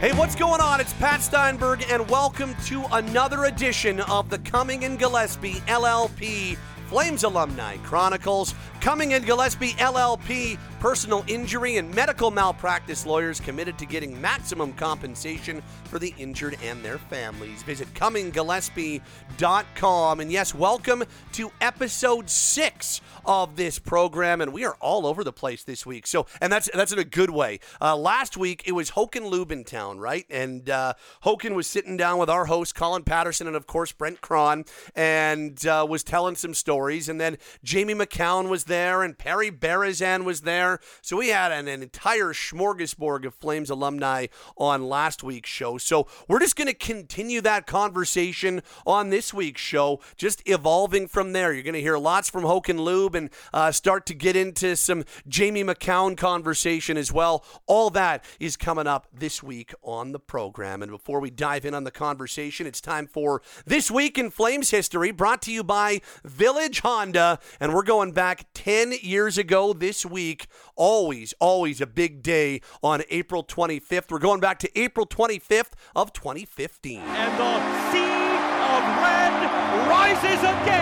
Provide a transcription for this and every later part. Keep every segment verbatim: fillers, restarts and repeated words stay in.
Hey, what's going on? It's Pat Steinberg, and welcome to another edition of the Cumming and Gillespie L L P Flames Alumni Chronicles. Cumming and Gillespie L L P, personal injury and medical malpractice lawyers committed to getting maximum compensation for the injured and their families. Visit cumming gillespie dot com. And yes, welcome to episode six of this program, and we are all over the place this week. So, and that's that's in a good way. Uh, last week it was Hoken Lube in town, right? And uh, Hoken was sitting down with our host Colin Patterson and of course Brent Cron, and uh, was telling some stories. And then Jamie McCown was there, and Perry Berezan was there. So we had an, an entire smorgasbord of Flames alumni on last week's show. So we're just going to continue that conversation on this week's show, just evolving from there. You're going to hear lots from Hoken Lube and uh, start to get into some Jamie McCown conversation as well. All that is coming up this week on the program. And before we dive in on the conversation, it's time for This Week in Flames History, brought to you by Village Honda. And we're going back ten years ago this week. Always, always a big day on April twenty-fifth. We're going back to April twenty-fifth of twenty fifteen. And the sea of red rises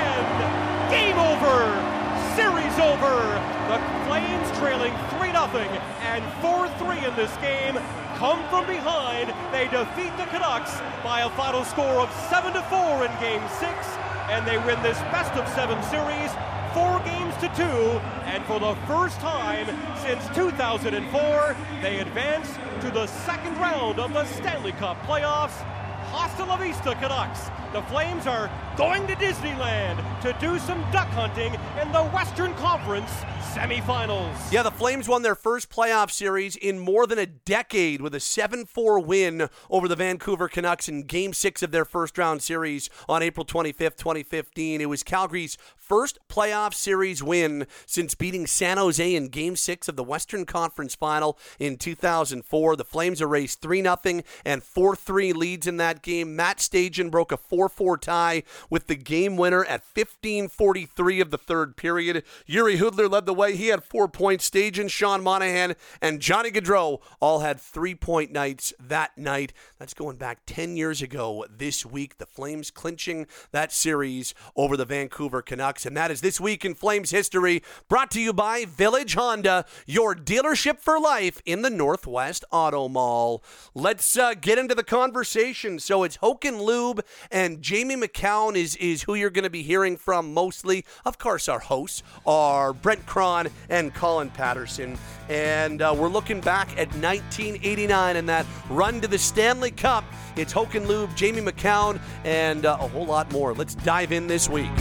again. Game over. Series over. The Flames trailing three nothing and four three in this game. Come from behind. They defeat the Canucks by a final score of seven to four in Game six. And they win this best of seven series four games to two, and for the first time since two thousand four, they advance to the second round of the Stanley Cup playoffs. Hasta la vista, Canucks. The Flames are going to Disneyland to do some duck hunting in the Western Conference semifinals. Yeah, the Flames won their first playoff series in more than a decade with a seven four win over the Vancouver Canucks in Game six of their first-round series on April twenty-fifth, twenty fifteen. It was Calgary's first playoff series win since beating San Jose in Game six of the Western Conference Final in two thousand four. The Flames erased three nothing and four three leads in that game. Matt Stajan broke a four four tie with the game winner at fifteen forty-three of the third period. Yuri Hudler led the way. He had four points. Stajan, Sean Monahan, and Johnny Gaudreau all had three-point nights that night. That's going back ten years ago this week. The Flames clinching that series over the Vancouver Canucks. And that is This Week in Flames History, brought to you by Village Honda, your dealership for life in the Northwest Auto Mall. Let's uh, get into the conversation. So it's Hoken Lube and Jamie McCown is, is who you're going to be hearing from mostly. Of course, our hosts are Brent Cron and Colin Patterson. And uh, we're looking back at nineteen eighty-nine and that run to the Stanley Cup. It's Hoken Lube, Jamie McCown, and uh, a whole lot more. Let's dive in this week.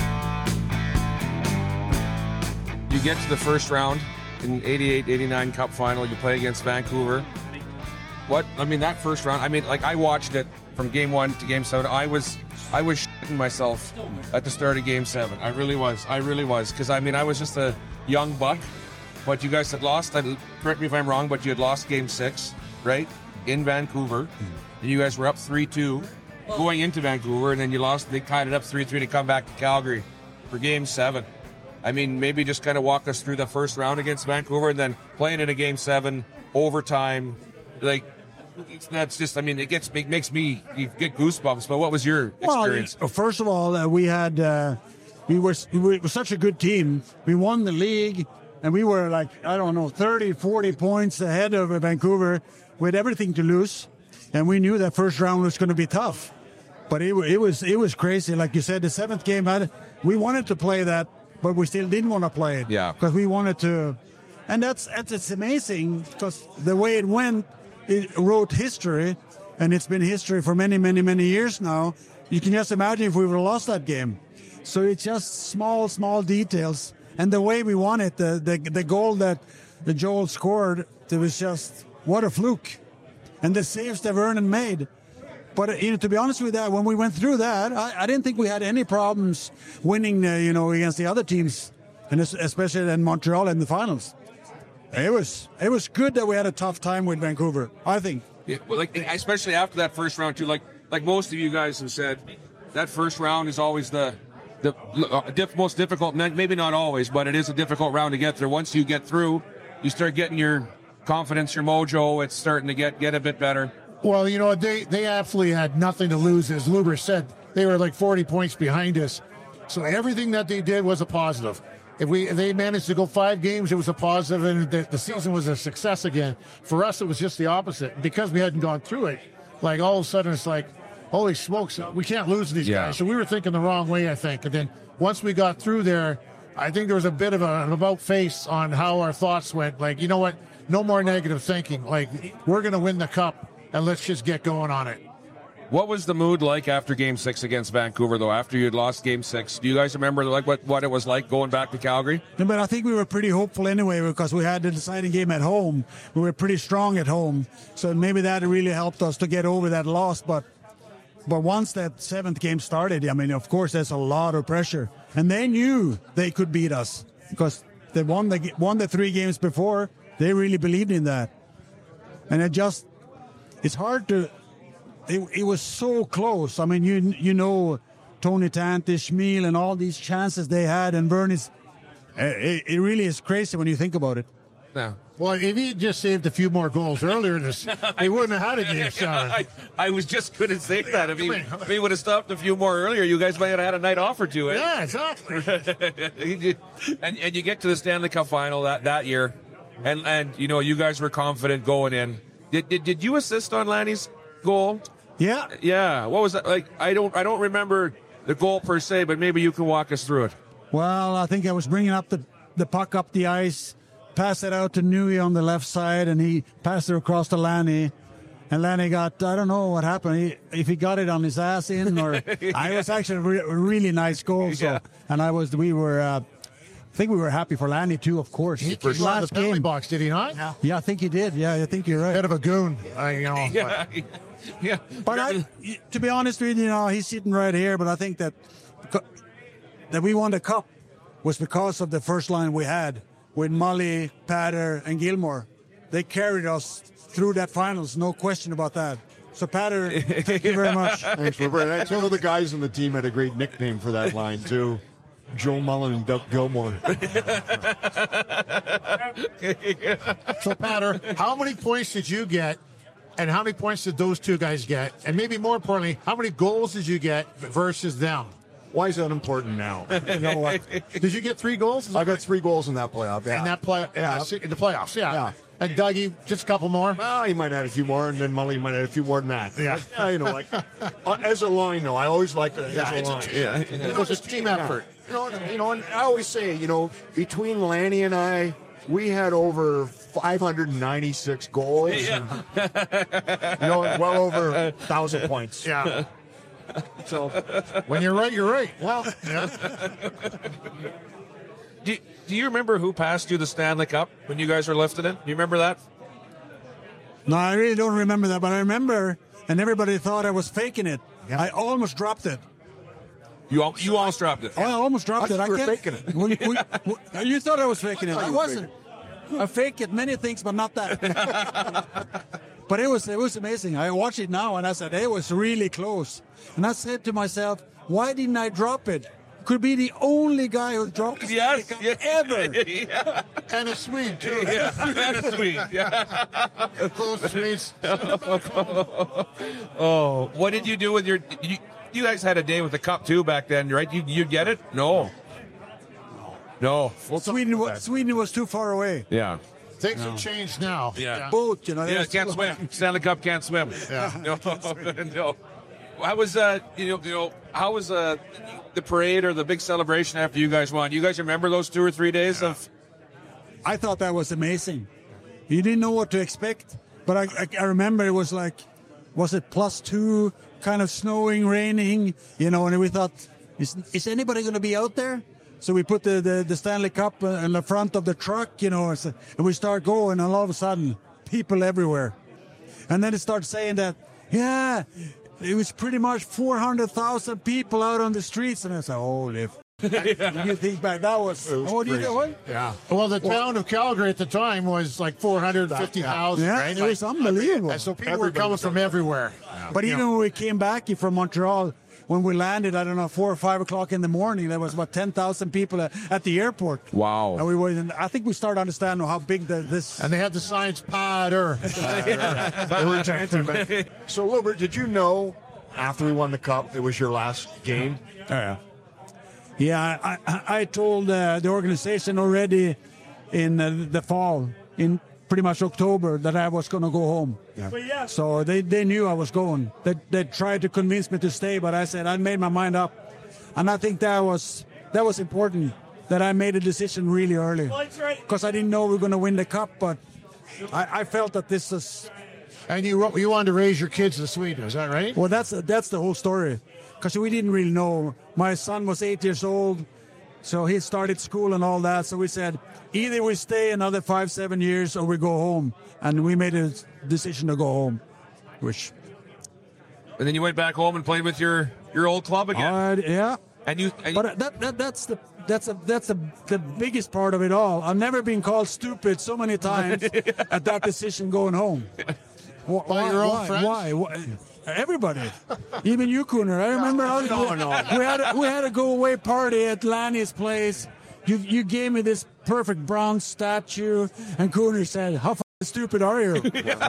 You get to the first round in eighty-eight eighty-nine Cup final. You play against Vancouver. What? I mean, that first round, I mean, like, I watched it from game one to game seven. I was I was shitting myself at the start of game seven. I really was. I really was. Because, I mean, I was just a young buck. But you guys had lost, I, correct me if I'm wrong, but you had lost game six, right? In Vancouver. And you guys were up three two going into Vancouver, and then you lost. They tied it up three three to come back to Calgary for game seven. I mean, maybe just kind of walk us through the first round against Vancouver and then playing in a game seven, overtime. Like, that's just, I mean, it gets it makes me you get goosebumps. But what was your experience? Well, first of all, uh, we had, uh, we, were, we were such a good team. We won the league, and we were like, I don't know, thirty, forty points ahead of Vancouver with everything to lose. And we knew that first round was going to be tough. But it, it was it was crazy. Like you said, the seventh game, had, we wanted to play that, but we still didn't want to play it. Yeah. Because we wanted to. And that's, that's it's amazing because the way it went, it wrote history, and it's been history for many, many, many years now. You can just imagine if we would have lost that game. So it's just small, small details. And the way we won it, the, the, the goal that the Joel scored, it was just, what a fluke. And the saves that Vernon made. But, you know, to be honest with that, when we went through that, I, I didn't think we had any problems winning, uh, you know, against the other teams, and especially in Montreal in the finals. It was it was good that we had a tough time with Vancouver, I think. Yeah, well, like, especially after that first round, too. Like like most of you guys have said, that first round is always the the uh, diff, most difficult. Maybe not always, but it is a difficult round to get through. Once you get through, you start getting your confidence, your mojo. It's starting to get, get a bit better. Well, you know, they, they absolutely had nothing to lose. As Luber said, they were like forty points behind us. So everything that they did was a positive. If we if they managed to go five games, it was a positive, and the, the season was a success again. For us, it was just the opposite. Because we hadn't gone through it, like all of a sudden it's like, holy smokes, we can't lose these Yeah. guys. So we were thinking the wrong way, I think. And then once we got through there, I think there was a bit of a, an about face on how our thoughts went. Like, you know what? No more negative thinking. Like, we're going to win the cup, and let's just get going on it. What was the mood like after Game Six against Vancouver, though? After you'd lost Game Six, do you guys remember like what, what it was like going back to Calgary? No, but I think we were pretty hopeful anyway because we had the deciding game at home. We were pretty strong at home, so maybe that really helped us to get over that loss. But but once that seventh game started, I mean, of course, there's a lot of pressure, and they knew they could beat us because they won the won the three games before. They really believed in that, and it just it's hard to. It, it was so close. I mean, you you know, Tony Tante, Schmil, and all these chances they had, and Bernie's. It, it really is crazy when you think about it. Yeah. Well, if he had just saved a few more goals earlier, this, they wouldn't have had a game shot. I, I was just going to say that. If he, if he would have stopped a few more earlier, you guys might have had a night off or two. Eh? Yeah, exactly. and and you get to the Stanley Cup final that, that year, and and you know you guys were confident going in. Did did, did you assist on Lanny's goal? Yeah, Yeah. What was that like? I don't I don't remember the goal per se, but maybe you can walk us through it. well, I think I was bringing up the, the puck up the ice, passed it out to Nui on the left side, and he passed it across to Lanny. And Lanny got, I don't know what happened, he, if he got it on his ass in, or I was actually a re- really nice goal. So, Yeah. and I was, we were, uh, I think we were happy for Lanny too, of course. He His came out of last the penalty game. box, did he not? Yeah. yeah, I think he did. Yeah, I think you're right. Bit of a goon, I, you know. Yeah. Yeah. But I, to be honest with you, you know, he's sitting right here. But I think that that we won the cup was because of the first line we had with Mully, Patter, and Gilmore. They carried us through that finals, no question about that. So Patter, thank you very much. Thanks, Robert. And some of the guys on the team had a great nickname for that line too. Joe Mullen and Doug Gilmore. So, Patter, how many points did you get, and how many points did those two guys get? And maybe more importantly, how many goals did you get versus them? Why is that important now? You know what? Did you get three goals? I got three goals in that playoff. Yeah. In that play, Yeah. uh, in the playoffs, yeah. Yeah. And Dougie, just a couple more. Well, he might have had a few more, and then Mully might have had a few more than that. Yeah. Uh, you know, like uh, as a line, though, I always like it Yeah, as it's a a line. team. Yeah, It was a team effort. You know, you know, and I always say, you know, between Lanny and I, we had over five hundred ninety-six goals. And, you know, well over a thousand points. Yeah. So, When you're right, you're right. well, Do, do you remember who passed you the Stanley Cup when you guys were lifting it? Do you remember that? No, I really don't remember that, but I remember, and everybody thought I was faking it. Yeah. I almost dropped it. You al- you almost dropped it. Oh, I almost dropped I it. thought you were can't- faking it. We- we- we- you thought I was faking it. thought I you were wasn't. I fake it many things, but not that. But it was it was amazing. I watch it now, and I said it was really close. And I said to myself, why didn't I drop it? Could be the only guy who dropped it Yes, yeah. ever. yeah. And a Swede, too. Yeah, that's sweet. Yeah. Close Swedes. Oh, what did you do with your? You, you guys had a day with the cup too back then, right? You you get it? No. No. Sweden, was, Sweden was too far away. Yeah. Things have changed now. Yeah. Boat, you know. Yeah, that's- can't swim. Stanley Cup can't swim. Yeah. No, no. How was uh you know you know how was uh the parade or the big celebration after you guys won? You guys remember those two or three days of? I thought that was amazing. You didn't know what to expect, but I, I, I remember it was like, was it plus two, kind of snowing, raining, you know, and we thought, is, is anybody going to be out there? So we put the, the, the Stanley Cup in the front of the truck, you know, and we start going, and all of a sudden, people everywhere. And then it starts saying that, yeah, it was pretty much four hundred thousand people out on the streets. And I said, holy f- you think back, that was, was what do you crazy. do? What? yeah. Well, the town of Calgary at the time was like four hundred fifty thousand, Yeah, right? it was unbelievable. And so people were Everybody coming was from everywhere. But You even know. when we came back from Montreal, when we landed, I don't know, four or five o'clock in the morning, there was about ten thousand people at, at the airport. Wow. And we were in, I think we started understanding how big the, this. And they had the signs, Potter. They were chanting, but- So, Lubert, did you know after we won the cup it was your last game? Oh, yeah. Yeah, I, I, I told uh, the organization already in uh, the fall, in pretty much October, that I was going to go home. Yeah. So they, they knew I was going. They, they tried to convince me to stay, but I said I made my mind up. And I think that was that was important, that I made a decision really early. Because I didn't know we were going to win the cup, but I, I felt that this is... And you you wanted to raise your kids to Sweden, is that right? Well, that's that's the whole story. Because we didn't really know. My son was eight years old, so he started school and all that. So we said, either we stay another five, seven years or we go home. And we made a decision to go home. Which, And then you went back home and played with your, your old club again. uh, yeah. and you, and you But that, that that's the that's a that's a, the biggest part of it all. I've never been called stupid so many times at that decision going home. Wh- By why, your own why, friends? Why? Why? Everybody, even you, Cooner. I remember how no, no. we had a, we had a go away party at Lanny's place. You you gave me this perfect bronze statue, and Cooner said, "How f- stupid are you?"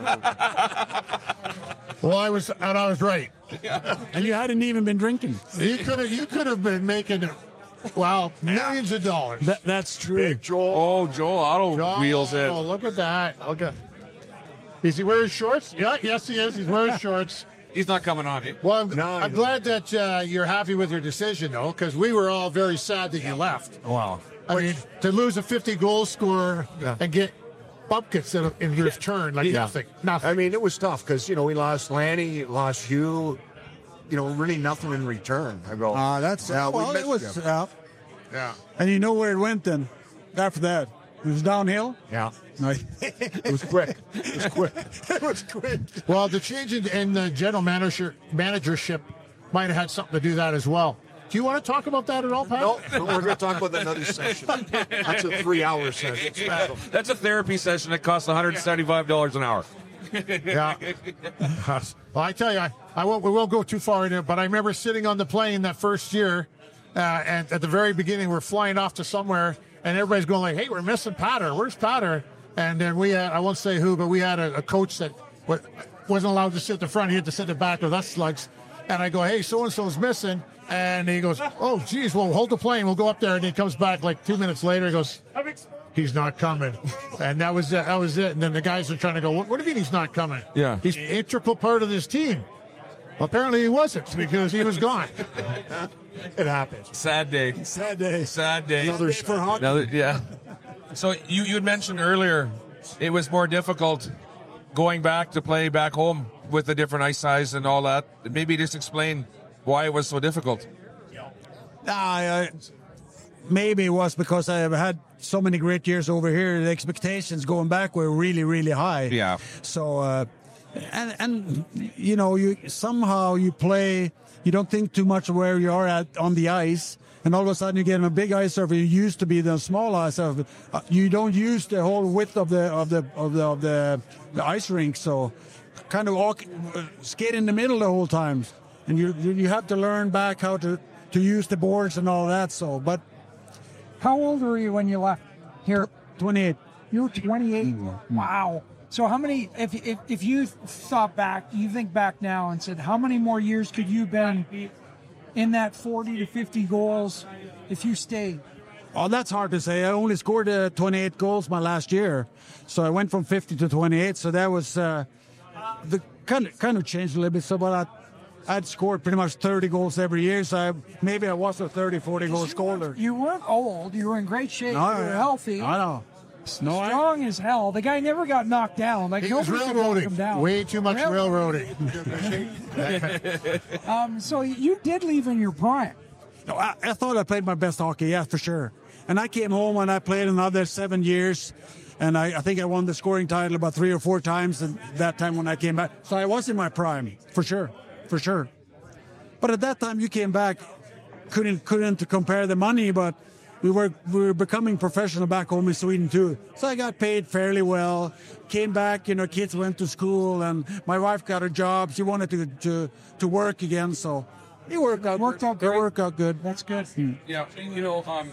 Well, I was, and I was right. And you hadn't even been drinking. You could have, you could have been making, well, millions of dollars. That that's true. Big Joel. oh, Joel Auto wheels it. Oh, look at that. Look at. Is he wearing shorts? Yeah, yes, he is. He's wearing shorts. He's not coming on. eh? Well, I'm, No, I'm you- glad that uh, you're happy with your decision, though, because we were all very sad that you left. Wow. I mean, to lose a fifty goal scorer Yeah. and get buckets in, in your turn, like Yeah. nothing. Nothing. I mean, it was tough because, you know, we lost Lanny, lost Hugh, you know, really nothing in return. I go, Ah, that's yeah, we well. It missed was, you. uh, yeah. and you know where it went then. After that, it was downhill. Yeah. No. It was quick. It was quick. It was quick. Well, the change in, in the general manager managership might have had something to do that as well. Do you want to talk about that at all, Pat? No, we're going to talk about that another session. That's a three-hour session. Special. That's a therapy session that costs one hundred seventy-five dollars an hour. Yeah. Well, I tell you, I, I won't, we won't go too far into it, but I remember sitting on the plane that first year, uh, and at the very beginning, we're flying off to somewhere, and everybody's going like, hey, we're missing Patter. Where's Patter? And then we had, I won't say who, but we had a, a coach that wa- wasn't allowed to sit at the front. He had to sit at the back with us slugs. And I go, hey, so-and-so's missing. And he goes, oh, geez, well, hold the plane. We'll go up there. And he comes back like two minutes later. He goes, he's not coming. And that was it. That was it. And then the guys are trying to go, what, what do you mean he's not coming? Yeah. He's an integral part of this team. Well, apparently he wasn't because he was gone. It happens. Sad day. Sad day. Sad day. Another for hockey. Another, yeah. So you, you had mentioned earlier it was more difficult going back to play back home with the different ice size and all that. Maybe just explain why it was so difficult. I, I, maybe it was because I have had so many great years over here. The expectations going back were really, really high. Yeah. So, uh, and and you know, you somehow you play. You don't think too much of where you are at on the ice, and all of a sudden you get on a big ice surface. You used to be the small ice surface. Uh, you don't use the whole width of the of the of the of the, the ice rink. So, kind of walk, uh, skate in the middle the whole time, and you you you have to learn back how to. to use the boards and all that. So, but How old were you when you left here? twenty-eight. You were twenty-eight. Wow. So how many, if, if if you thought back, you think back now and said, how many more years could you have been in that forty to fifty goals if you stayed? Oh, that's hard to say. I only scored uh, twenty-eight goals my last year, so I went from fifty to twenty-eight. So that was uh, the kind of kind of changed a little bit. So, but I, I'd scored pretty much thirty goals every year. So I, maybe I was a thirty, forty goal scorer. You weren't old. You were in great shape. No, you were I- healthy. I know. No, I, Strong as hell. The guy never got knocked down. Like He was nobody could knock him railroading. down. Way too much Rail- railroading. Um, so you did leave in your prime. no, I, I thought I played my best hockey, yeah, for sure. And I came home and I played another seven years. And I, I think I won the scoring title about three or four times and that time when I came back. So I was in my prime, for sure, for sure. But at that time you came back, couldn't couldn't compare the money, but we were we were becoming professional back home in Sweden too. So I got paid fairly well. Came back, you know, kids went to school and my wife got a job. She wanted to to, to work again, so It worked out. Worked out It great. worked out good. That's good. Yeah, you know, um,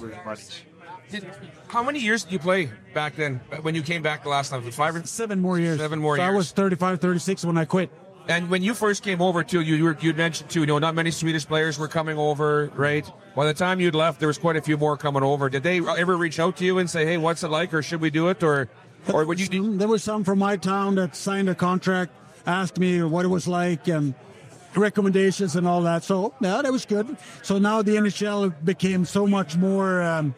did, how many years did you play back then when you came back the last time? Five or Seven more years. Seven more so years. I was thirty-five, thirty-six when I quit. And when you first came over, too, you were, you'd mentioned, too, you know, not many Swedish players were coming over, right? By the time you'd left, there was quite a few more coming over. Did they ever reach out to you and say, hey, what's it like, or should we do it, or or would you... There was some from my town that signed a contract, asked me what it was like, and recommendations and all that. So, yeah, that was good. So now the N H L became so much more... Um,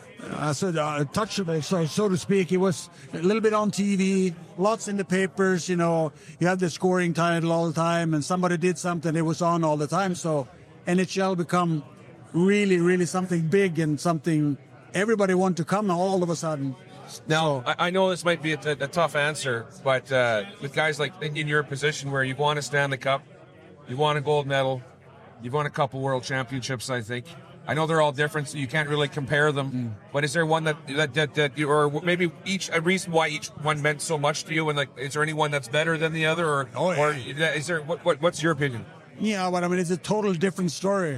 I said, uh, touchable, so so to speak. It was a little bit on T V, lots in the papers. You know, you have the scoring title all the time, and somebody did something, it was on all the time. So N H L become really, really something big and something everybody want to come all of a sudden. Now, I, I know this might be a, a tough answer, but uh, with guys like in, in your position where you've won a Stanley Cup, you've won a gold medal, you've won a couple world championships, I think. I know they're all different, so you can't really compare them. Mm. But is there one that that that, that you, or maybe each a reason why each one meant so much to you? And like, is there any one that's better than the other, or oh, yeah. or is there what, what what's your opinion? Yeah, but I mean, it's a total different story.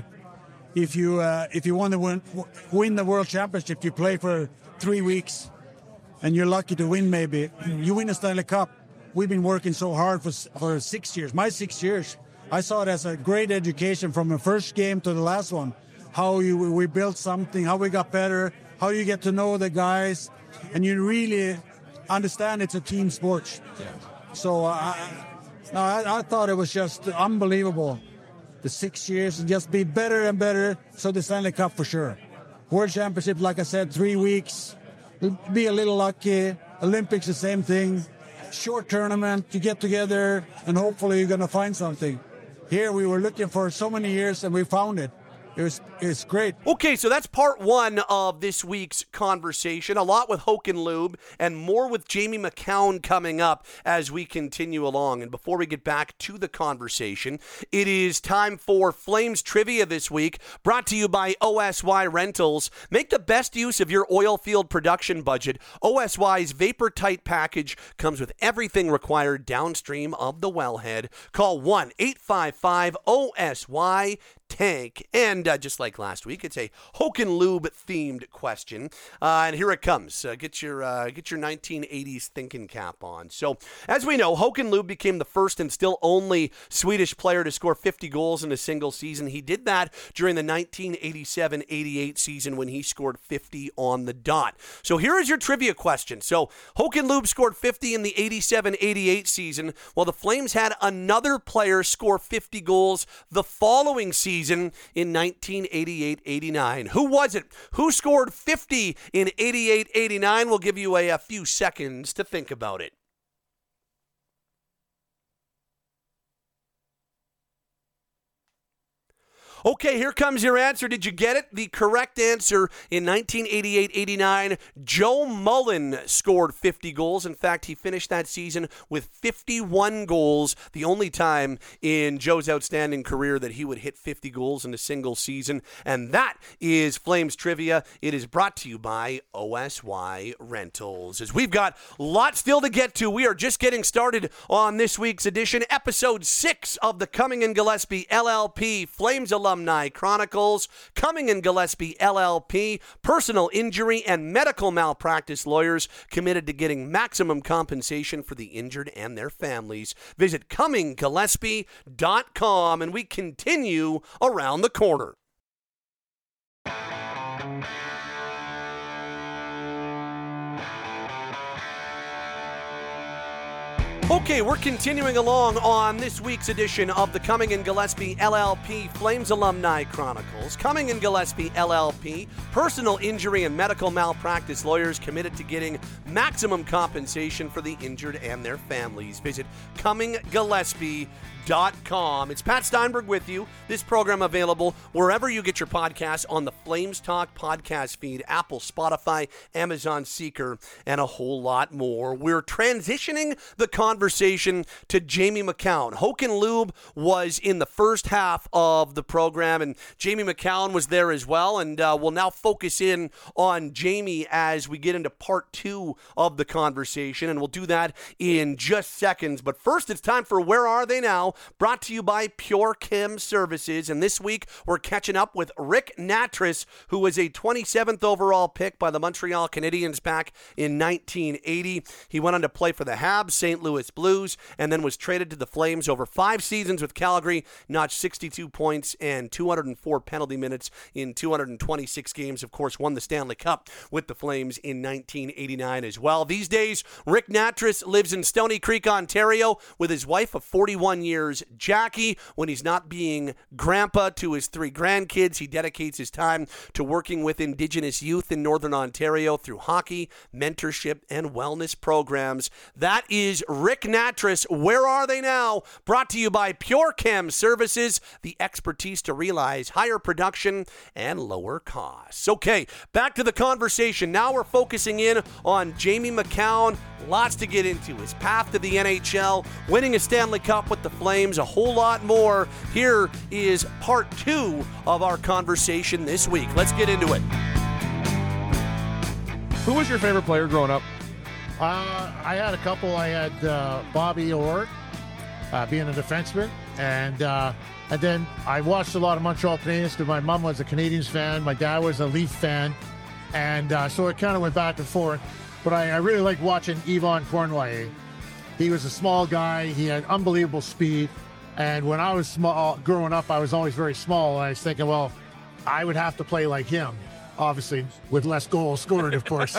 If you uh, if you want to win win the world championship, you play for three weeks, and you're lucky to win. Maybe you win a Stanley Cup. We've been working so hard for for six years. My six years, I saw it as a great education from the first game to the last one. How you, we built something, how we got better, how you get to know the guys, and you really understand it's a team sport. Yeah. So uh, I, no, I, I thought it was just unbelievable. The six years and just be better and better. So the Stanley Cup for sure. World Championship, like I said, three weeks. Be a little lucky. Olympics, the same thing. Short tournament, you get together, and hopefully you're going to find something. Here we were looking for so many years, and we found it. It was, it was great. Okay, so that's part one of this week's conversation. A lot with Håkan Loob and more with Jamie Macoun coming up as we continue along. And before we get back to the conversation, it is time for Flames Trivia this week, brought to you by O S Y Rentals. Make the best use of your oil field production budget. O S Y's Vapor Tight package comes with everything required downstream of the wellhead. Call one eight five five O S Y Tank. And uh, just like last week, it's a Håkan Loob themed question. Uh, and here it comes. Uh, get your uh, get your nineteen eighties thinking cap on. So, as we know, Håkan Loob became the first and still only Swedish player to score fifty goals in a single season. He did that during the nineteen eighty-seven eighty-eight season when he scored fifty on the dot. So here is your trivia question. So Håkan Loob scored fifty in the eighty-seven eighty-eight season, while the Flames had another player score fifty goals the following season in nineteen eighty-eight eighty-nine. Who was it? Who scored fifty in eighty-eight eighty-nine? We'll give you a, a few seconds to think about it. Okay, here comes your answer. Did you get it? The correct answer in nineteen eighty-eight eighty-nine, Joe Mullen scored fifty goals. In fact, he finished that season with fifty-one goals, the only time in Joe's outstanding career that he would hit fifty goals in a single season. And that is Flames Trivia. It is brought to you by O S Y Rentals. As we've got lots still to get to, we are just getting started on this week's edition, episode six of the Cumming and Gillespie L L P Flames Alumni Chronicles. Cumming and Gillespie L L P, personal injury and medical malpractice lawyers committed to getting maximum compensation for the injured and their families. Visit cumming gillespie dot com, and we continue around the corner. Okay, we're continuing along on this week's edition of the Cumming and Gillespie L L P Flames Alumni Chronicles. Cumming and Gillespie L L P, personal injury and medical malpractice lawyers committed to getting maximum compensation for the injured and their families. Visit cumming gillespie dot com. It's Pat Steinberg with you. This program available wherever you get your podcasts on the Flames Talk podcast feed, Apple, Spotify, Amazon Seeker, and a whole lot more. We're transitioning the conversation conversation to Jamie McCown. Hoke and Lube was in the first half of the program, and Jamie McCown was there as well. And uh, we'll now focus in on Jamie as we get into part two of the conversation, and we'll do that in just seconds. But first, it's time for Where Are They Now? Brought to you by Pure Chem Services. And this week, we're catching up with Rick Nattrass, who was a twenty-seventh overall pick by the Montreal Canadiens back in nineteen eighty. He went on to play for the Habs, Saint Louis Blues, and then was traded to the Flames over five seasons with Calgary, notched sixty-two points and two hundred four penalty minutes in two hundred twenty-six games. Of course, won the Stanley Cup with the Flames in nineteen eighty-nine as well. These days, Rick Nattrass lives in Stoney Creek, Ontario, with his wife of forty-one years, Jackie. When he's not being grandpa to his three grandkids, he dedicates his time to working with Indigenous youth in Northern Ontario through hockey, mentorship, and wellness programs. That is Rick Nattrass. Where Are They Now? Brought to you by Pure Chem Services, the expertise to realize higher production and lower costs. Okay, back to the conversation. Now we're focusing in on Jamie McCown. Lots to get into. His path to the N H L, winning a Stanley Cup with the Flames, a whole lot more. Here is part two of our conversation this week. Let's get into it. Who was your favorite player growing up? Uh, I had a couple. I had uh, Bobby Orr, uh, being a defenseman, and uh, and then I watched a lot of Montreal Canadiens because my mom was a Canadiens fan, my dad was a Leaf fan, and uh, so it kind of went back and forth. But I, I really liked watching Yvon Cournoyer. He was a small guy. He had unbelievable speed, and when I was small, growing up, I was always very small. And I was thinking, well, I would have to play like him, obviously with less goals scored, of course.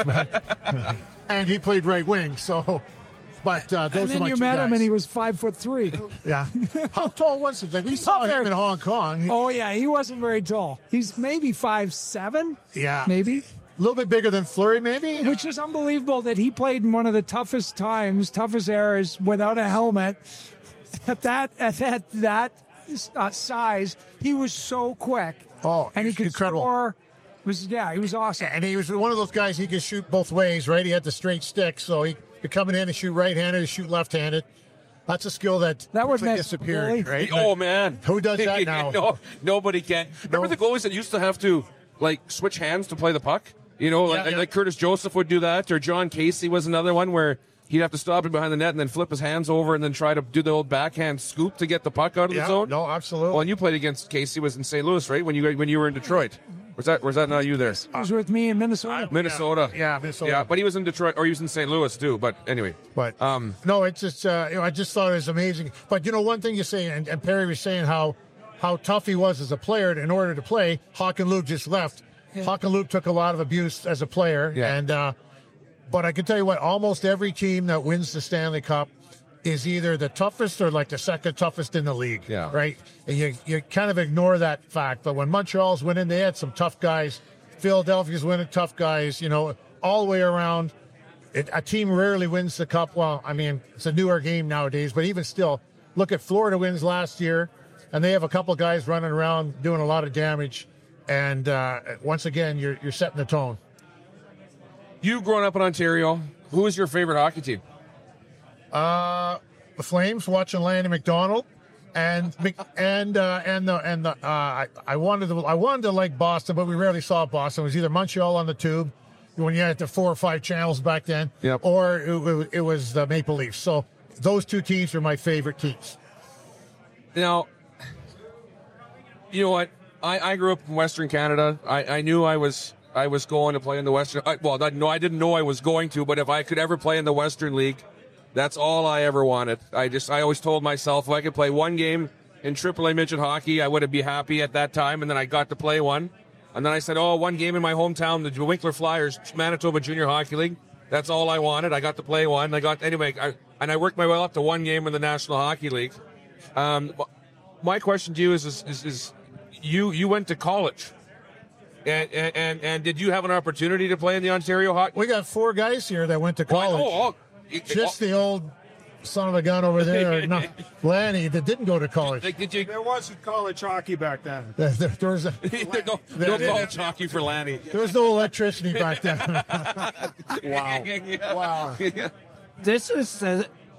And he played right wing, so. But uh, those and then are my you two met guys. him, and he was five foot three. Yeah. How tall was he? We saw not him very- in Hong Kong. He- Oh yeah, he wasn't very tall. He's maybe five seven. Yeah. maybe. A little bit bigger than Fleury, maybe. Which is unbelievable that he played in one of the toughest times, toughest eras, without a helmet. At that at that that uh, size, he was so quick. Oh, and he could incredible. score. Was yeah, he was awesome. And he was one of those guys. He could shoot both ways, right? He had the straight stick, so he could come in and shoot right-handed, and shoot left-handed. That's a skill that That would quickly make- disappeared, really? right? Oh, man. Who does that now? no, nobody can. Remember the goalies that used to have to, like, switch hands to play the puck? You know, like, Yeah, yeah. like Curtis Joseph would do that, or John Casey was another one where he'd have to stop it behind the net and then flip his hands over and then try to do the old backhand scoop to get the puck out of Yeah, the zone. no, absolutely. Well, and you played against Casey was in Saint Louis, right? When you when you were in Detroit. Was that was that not you there? He was with me in Minnesota. Minnesota. Yeah, Minnesota. Yeah, but he was in Detroit, or he was in Saint Louis too. But anyway, But um, no, it's just uh, you know, I just thought it was amazing. But you know, one thing you say, and, and Perry was saying how how tough he was as a player. In order to play, Hawk and Luke just left. Yeah. Hawk and Luke took a lot of abuse as a player, Yeah. and uh, but I can tell you what, almost every team that wins the Stanley Cup is either the toughest or like the second toughest in the league. Yeah. Right. And you you kind of ignore that fact. But when Montreal's winning, they had some tough guys. Philadelphia's winning, tough guys. You know, all the way around. It, a team rarely wins the cup. Well, I mean, it's a newer game nowadays, but even still, look at Florida wins last year, and they have a couple guys running around doing a lot of damage. And uh, once again, you're you're setting the tone. you growing up in Ontario, who was your favorite hockey team? Uh, the Flames, watching Lanny McDonald, and Mc- and uh, and the and the uh, I, I wanted to I wanted to like Boston, but we rarely saw Boston. It was either Montreal on the Tube, when you had the four or five channels back then, Yep. or it, it, it was the Maple Leafs. So those two teams are my favorite teams. Now, you know what? I, I grew up in Western Canada. I, I knew I was I was going to play in the Western. I, well, I, no, I didn't know I was going to, but if I could ever play in the Western League, that's all I ever wanted. I just I always told myself if I could play one game in triple A midget hockey, I would be happy at that time. And then I got to play one, and then I said, oh, one game in my hometown, the Winkler Flyers, Manitoba Junior Hockey League. That's all I wanted. I got to play one. I got anyway, I, and I worked my way up to one game in the National Hockey League. Um, my question to you is, is, is, is you you went to college, and, and and and did you have an opportunity to play in the Ontario Hockey? We got four guys here that went to Well, college. oh, oh, it- Just the old son of a gun over there, no, Lanny, that didn't go to college. like, did you? There wasn't college hockey back then. There, there- there was a, no, no college hockey for Lanny. there was no electricity back then. Wow! Wow! This is a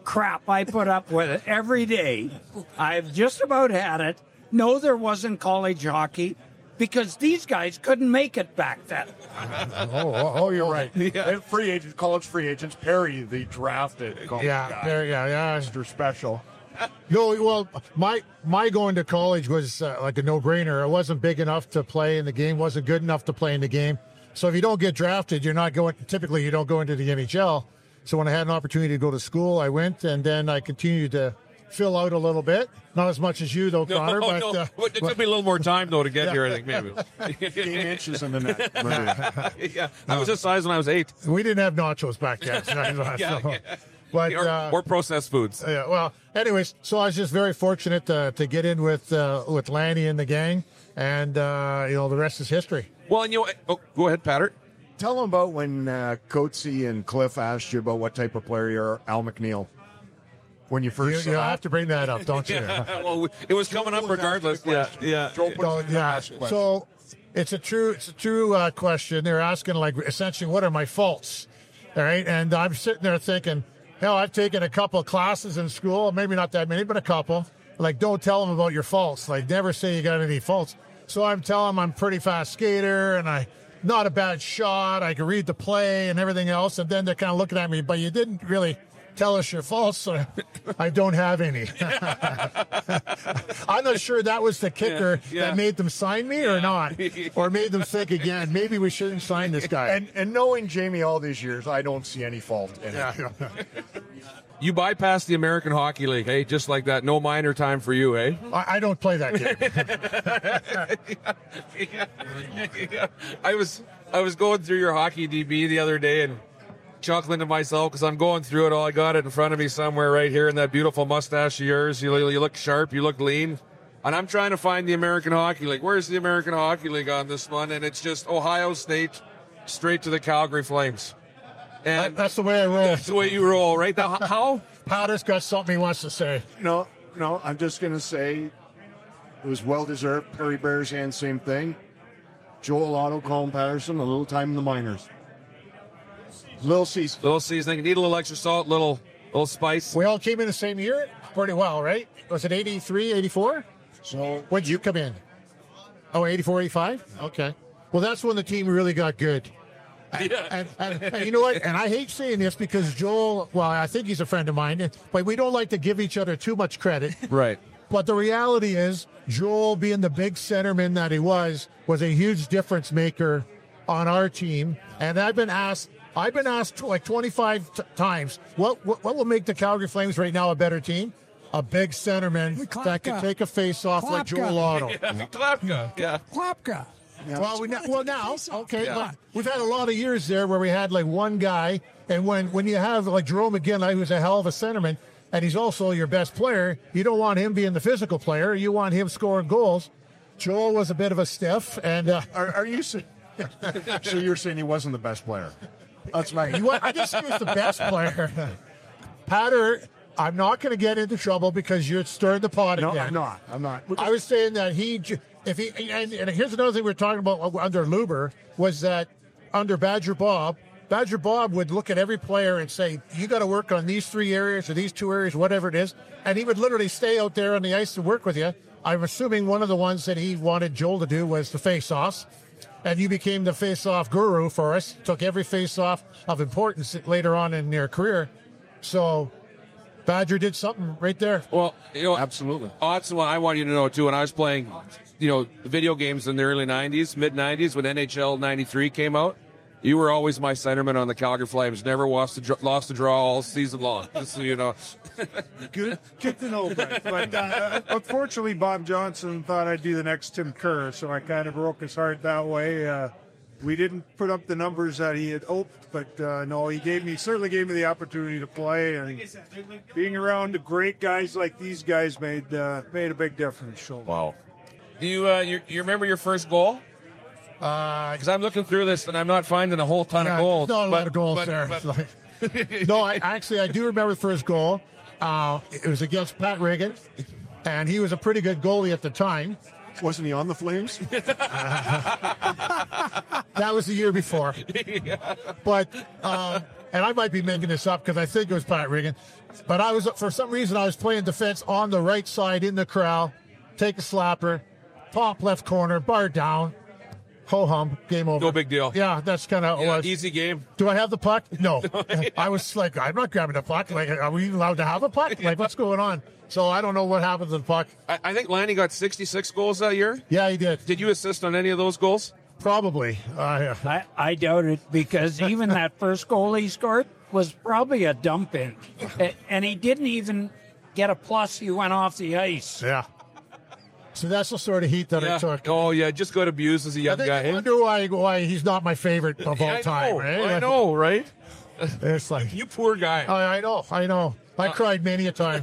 crap I put up with every day. I've just about had it. No, there wasn't college hockey because these guys couldn't make it back then. oh, oh, oh, you're right. Yeah. And free agents, college free agents, Perry, the drafted. Yeah, guy. Perry, yeah, yeah. Mister Special. No, well, my my going to college was uh, like a no-brainer. I wasn't big enough to play in the game, wasn't good enough to play in the game. So if you don't get drafted, you're not going. Typically, you don't go into the N H L. So when I had an opportunity to go to school, I went, and then I continued to fill out a little bit. Not as much as you, though, No, Connor. no, but no. uh, it took me a little more time though to get Yeah. here. I think maybe. Game inches in the net. yeah, I was this size when I was eight. we didn't have nachos back then. So, Yeah, so- yeah. But or, uh, or processed foods. yeah, well, anyways, so I was just very fortunate to, to get in with uh, with Lanny and the gang, and uh, you know the rest is history. Well, and you know, oh, go ahead, Patter. Tell them about when uh, Coatsy and Cliff asked you about what type of player you're, Al McNeil. When you You, first you saw have to bring that up, don't you? well, it was coming up regardless. Yeah, yeah. Joe puts So, it in the yeah. ask question. So it's a true it's a true uh, question. They're asking like essentially what are my faults, all right? And I'm sitting there thinking, hell, I've taken a couple of classes in school, maybe not that many, but a couple. Like, don't tell them about your faults. Like, never say you got any faults. So I'm telling them I'm a pretty fast skater and I not a bad shot. I can read the play and everything else. And then they're kind of looking at me, but you didn't really tell us your faults. So I don't have any. I'm not sure that was the kicker Yeah, yeah. that made them sign me or not, or made them think again, maybe we shouldn't sign this guy. And, and knowing Jamie all these years, I don't see any fault in it. You bypassed the American Hockey League, hey? Just like that. No minor time for you, eh? I, I don't play that game. I was I was going through your hockey D B the other day and chuckling to myself because I'm going through it all. I got it in front of me somewhere right here in that beautiful mustache of yours. You, you look sharp. You look lean. And I'm trying to find the American Hockey League. Where's the American Hockey League on this one? And it's just Ohio State straight to the Calgary Flames. And That's the way I roll. that's the way you roll, right? Now, how? Powder's got something he wants to say. No, no, I'm just going to say it was well deserved. Perry Bears and same thing. Joel Otto, Colin Patterson, a little time in the minors. Little season. Little seasoning. Need a little extra salt, little little spice. We all came in the same year pretty well, right? Was it eighty-three, eighty-four? So When did you come in? Oh, eighty-four, eighty-five? Okay. Well, that's when the team really got good. Yeah. And, and, and you know what? And I hate saying this because Joel, well, I think he's a friend of mine, but we don't like to give each other too much credit. Right. But the reality is, Joel, being the big centerman that he was, was a huge difference maker on our team. And I've been asked, I've been asked like twenty-five t- times, what, what what will make the Calgary Flames right now a better team? A big centerman that can take a face off like Joel Otto. Klapka. Yeah. Klapka. Well, we now, well now, okay, Yeah. but we've had a lot of years there where we had like one guy, and when when you have like Jerome McGinley, who's a hell of a centerman, and he's also your best player, you don't want him being the physical player. You want him scoring goals. Joel was a bit of a stiff, and uh, are, are you saying? So you're saying he wasn't the best player? That's my. he was, I guess he was the best player. Patter, I'm not going to get into trouble because you're stirring the pot No, again. I'm not. I'm not. I was saying that he, j- if he, and, and here's another thing we were talking about under Luber was that under Badger Bob, Badger Bob would look at every player and say, "You got to work on these three areas or these two areas, whatever it is," and he would literally stay out there on the ice to work with you. I'm assuming one of the ones that he wanted Joel to do was the face-offs, and you became the face-off guru for us. Took every face-off of importance later on in your career, so. Badger did something right there. Well, you know, Absolutely. Oh, that's what I want you to know too. When I was playing, you know, video games in the early nineties, mid nineties, when N H L ninety-three came out, you were always my centerman on the Calgary Flames. Never lost a, dr- lost a draw all season long. Just so you know. Good, good to know, Brett. But uh, unfortunately, Bob Johnson thought I'd be the next Tim Kerr, so I kind of broke his heart that way. Uh, we didn't put up the numbers that he had hoped, but uh, no, he gave me certainly gave me the opportunity to play, and being around great guys like these guys made uh, made a big difference. So. Wow. Do you uh, you, you remember your first goal? Because I'm looking through this and I'm not finding a whole ton Yeah, of goals. Not a but, lot of goals but- there. but- no, I actually I do remember the first goal. Uh, it was against Pat Reagan, and he was a pretty good goalie at the time. Wasn't he on the Flames? That was the year before. But um, and I might be making this up because I think it was Pat Regan, but I was, for some reason, I was playing defense on the right side in the corral, take a slapper, pop left corner, bar down, ho-hum, game over. No big deal. Yeah, that's kind of Yeah, was. easy game. Do I have the puck? No. I was like, I'm not grabbing the puck. Like, are we allowed to have a puck? Like, what's going on? So I don't know what happened to the puck. I, I think Lanny got sixty-six goals that year. Yeah, he did. Did you assist on any of those goals? Probably. Uh, I, I doubt it because even that first goal he scored was probably a dump in. A- And he didn't even get a plus. He went off the ice. yeah. So that's the sort of heat that I Yeah. took. Oh yeah, just got abused as a I young think guy. I eh? wonder why, why he's not my favorite of all I time, know, right? I know, right? It's like, You poor guy. I, I know, I know. I cried many a time.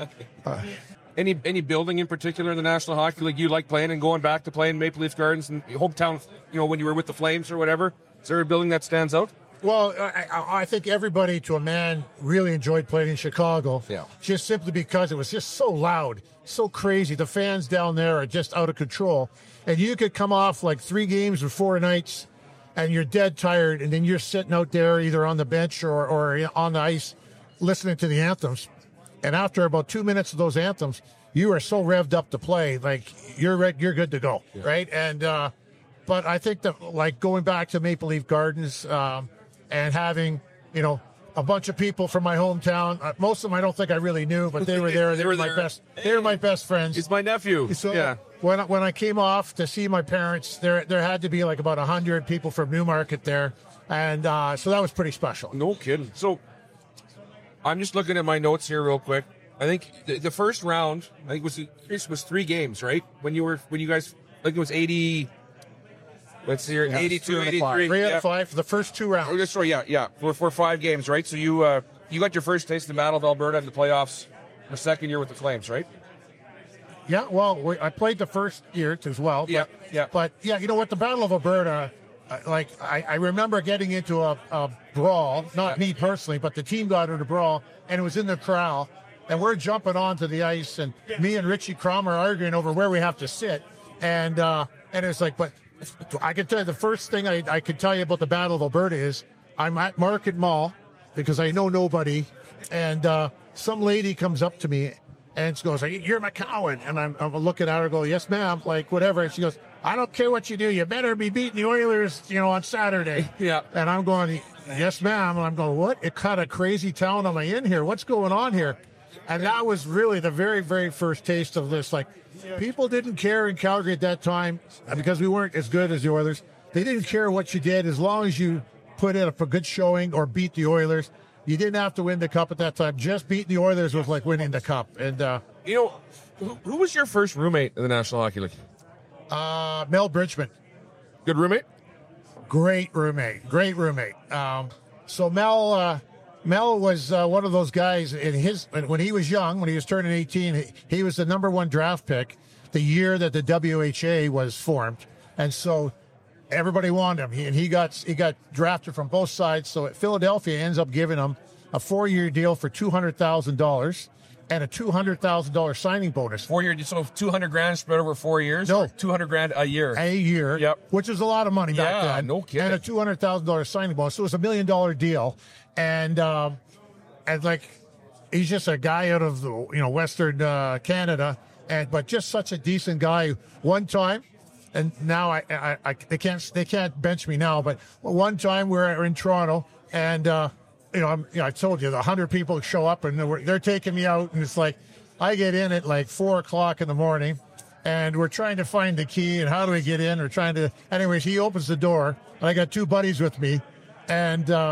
Any any building in particular in the National Hockey League you like playing and going back to playing Maple Leaf Gardens and your hometown? You know, when you were with the Flames or whatever. Is there a building that stands out? Well, I, I- I think everybody, to a man, really enjoyed playing in Chicago. Yeah. Just simply because it was just so loud, so crazy. The fans down there are just out of control. And you could come off like three games or four nights, and you're dead tired, and then you're sitting out there either on the bench or, or on the ice listening to the anthems. And after about two minutes of those anthems, you are so revved up to play, like you're re- you're good to go, right? And uh, but I think that like going back to Maple Leaf Gardens um, and having you know a bunch of people from my hometown, uh, most of them I don't think I really knew, but they were there. They, They were, were my there. best. They were my best friends. It's my nephew. So yeah. when I, when I came off to see my parents, there there had to be like about a hundred people from Newmarket there, and uh, so that was pretty special. No kidding. So I'm just looking at my notes here real quick. I think the, the first round, I think was this was three games, right? When you were when you guys, I think it was eighty. Let's see here, eighty-two, Three out of eighty-three. five. Three out yeah. of five for the first two rounds. Oh, yeah, sorry, yeah, yeah, for, for five games, right? So you uh, you got your first taste of the Battle of Alberta in the playoffs, the second year with the Flames, right? Yeah, well, we, I played the first year as well. But, Yeah, yeah. But yeah, you know what? The Battle of Alberta, uh, like I, I remember getting into a, a brawl. Not me personally, but the team got into a brawl, and it was in the corral, and we're jumping onto the ice, and me and Richie Cromer are arguing over where we have to sit, and uh, and it's like, but I can tell you the first thing I, I can tell you about the Battle of Alberta is I'm at Market Mall because I know nobody, and uh, some lady comes up to me and she goes, "You're McCowan," and I'm, I'm looking at her, go, "Yes, ma'am," like whatever. And she goes, "I don't care what you do, you better be beating the Oilers, you know, on Saturday." Yeah. And I'm going, "Yes, ma'am," and I'm going, "What? It cut a crazy town on my in here. What's going on here?" And that was really the very, very first taste of this. Like, people didn't care in Calgary at that time because we weren't as good as the Oilers. They didn't care what you did as long as you put in a good showing or beat the Oilers. You didn't have to win the cup at that time. Just beating the Oilers was like winning the cup. And uh, You know, who, who was your first roommate in the National Hockey League? uh, Mel Bridgman, Good roommate? great roommate, great roommate. Um, so Mel, uh, Mel was uh, one of those guys in his when he was young, when he was turning eighteen. He, he was the number one draft pick the year that the W H A was formed, and so everybody wanted him. He, and he got he got drafted from both sides. So Philadelphia ends up giving him a four-year deal for two hundred thousand dollars and a two hundred thousand dollars signing bonus. Four years, so two hundred grand spread over four years? No. two hundred grand a year. A year, Yep. which is a lot of money back Yeah, then. no kidding. And a two hundred thousand dollars signing bonus. So it was a million dollar deal. And, um, and like, he's just a guy out of the, you know, Western uh, Canada, and but just such a decent guy. One time, and now I, I, I they can't they can't bench me now, but one time we we're in Toronto, and uh, you know, I'm, you know, I told you the hundred people show up, and they're, they're taking me out, and it's like I get in at like four o'clock in the morning, and we're trying to find the key, and how do we get in? We're trying to, anyways, he opens the door, and I got two buddies with me, and uh,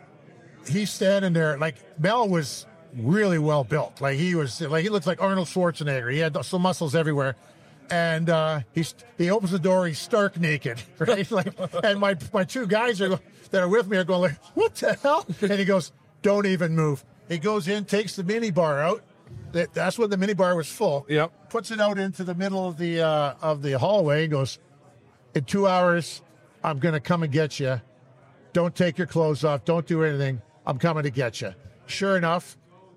he's standing there. Like, Mel was really well built. Like, he was, like, he looked like Arnold Schwarzenegger. He had some muscles everywhere. And uh, he's, he opens the door, he's stark naked, right? Like, and my my two guys are that are with me are going like, "What the hell?" And he goes, "Don't even move." He goes in, takes the mini bar out. That, that's when the mini bar was full. Yep. Puts it out into the middle of the uh, of the hallway. And goes, "In two hours, I'm going to come and get you. Don't take your clothes off. Don't do anything. I'm coming to get you." Sure enough,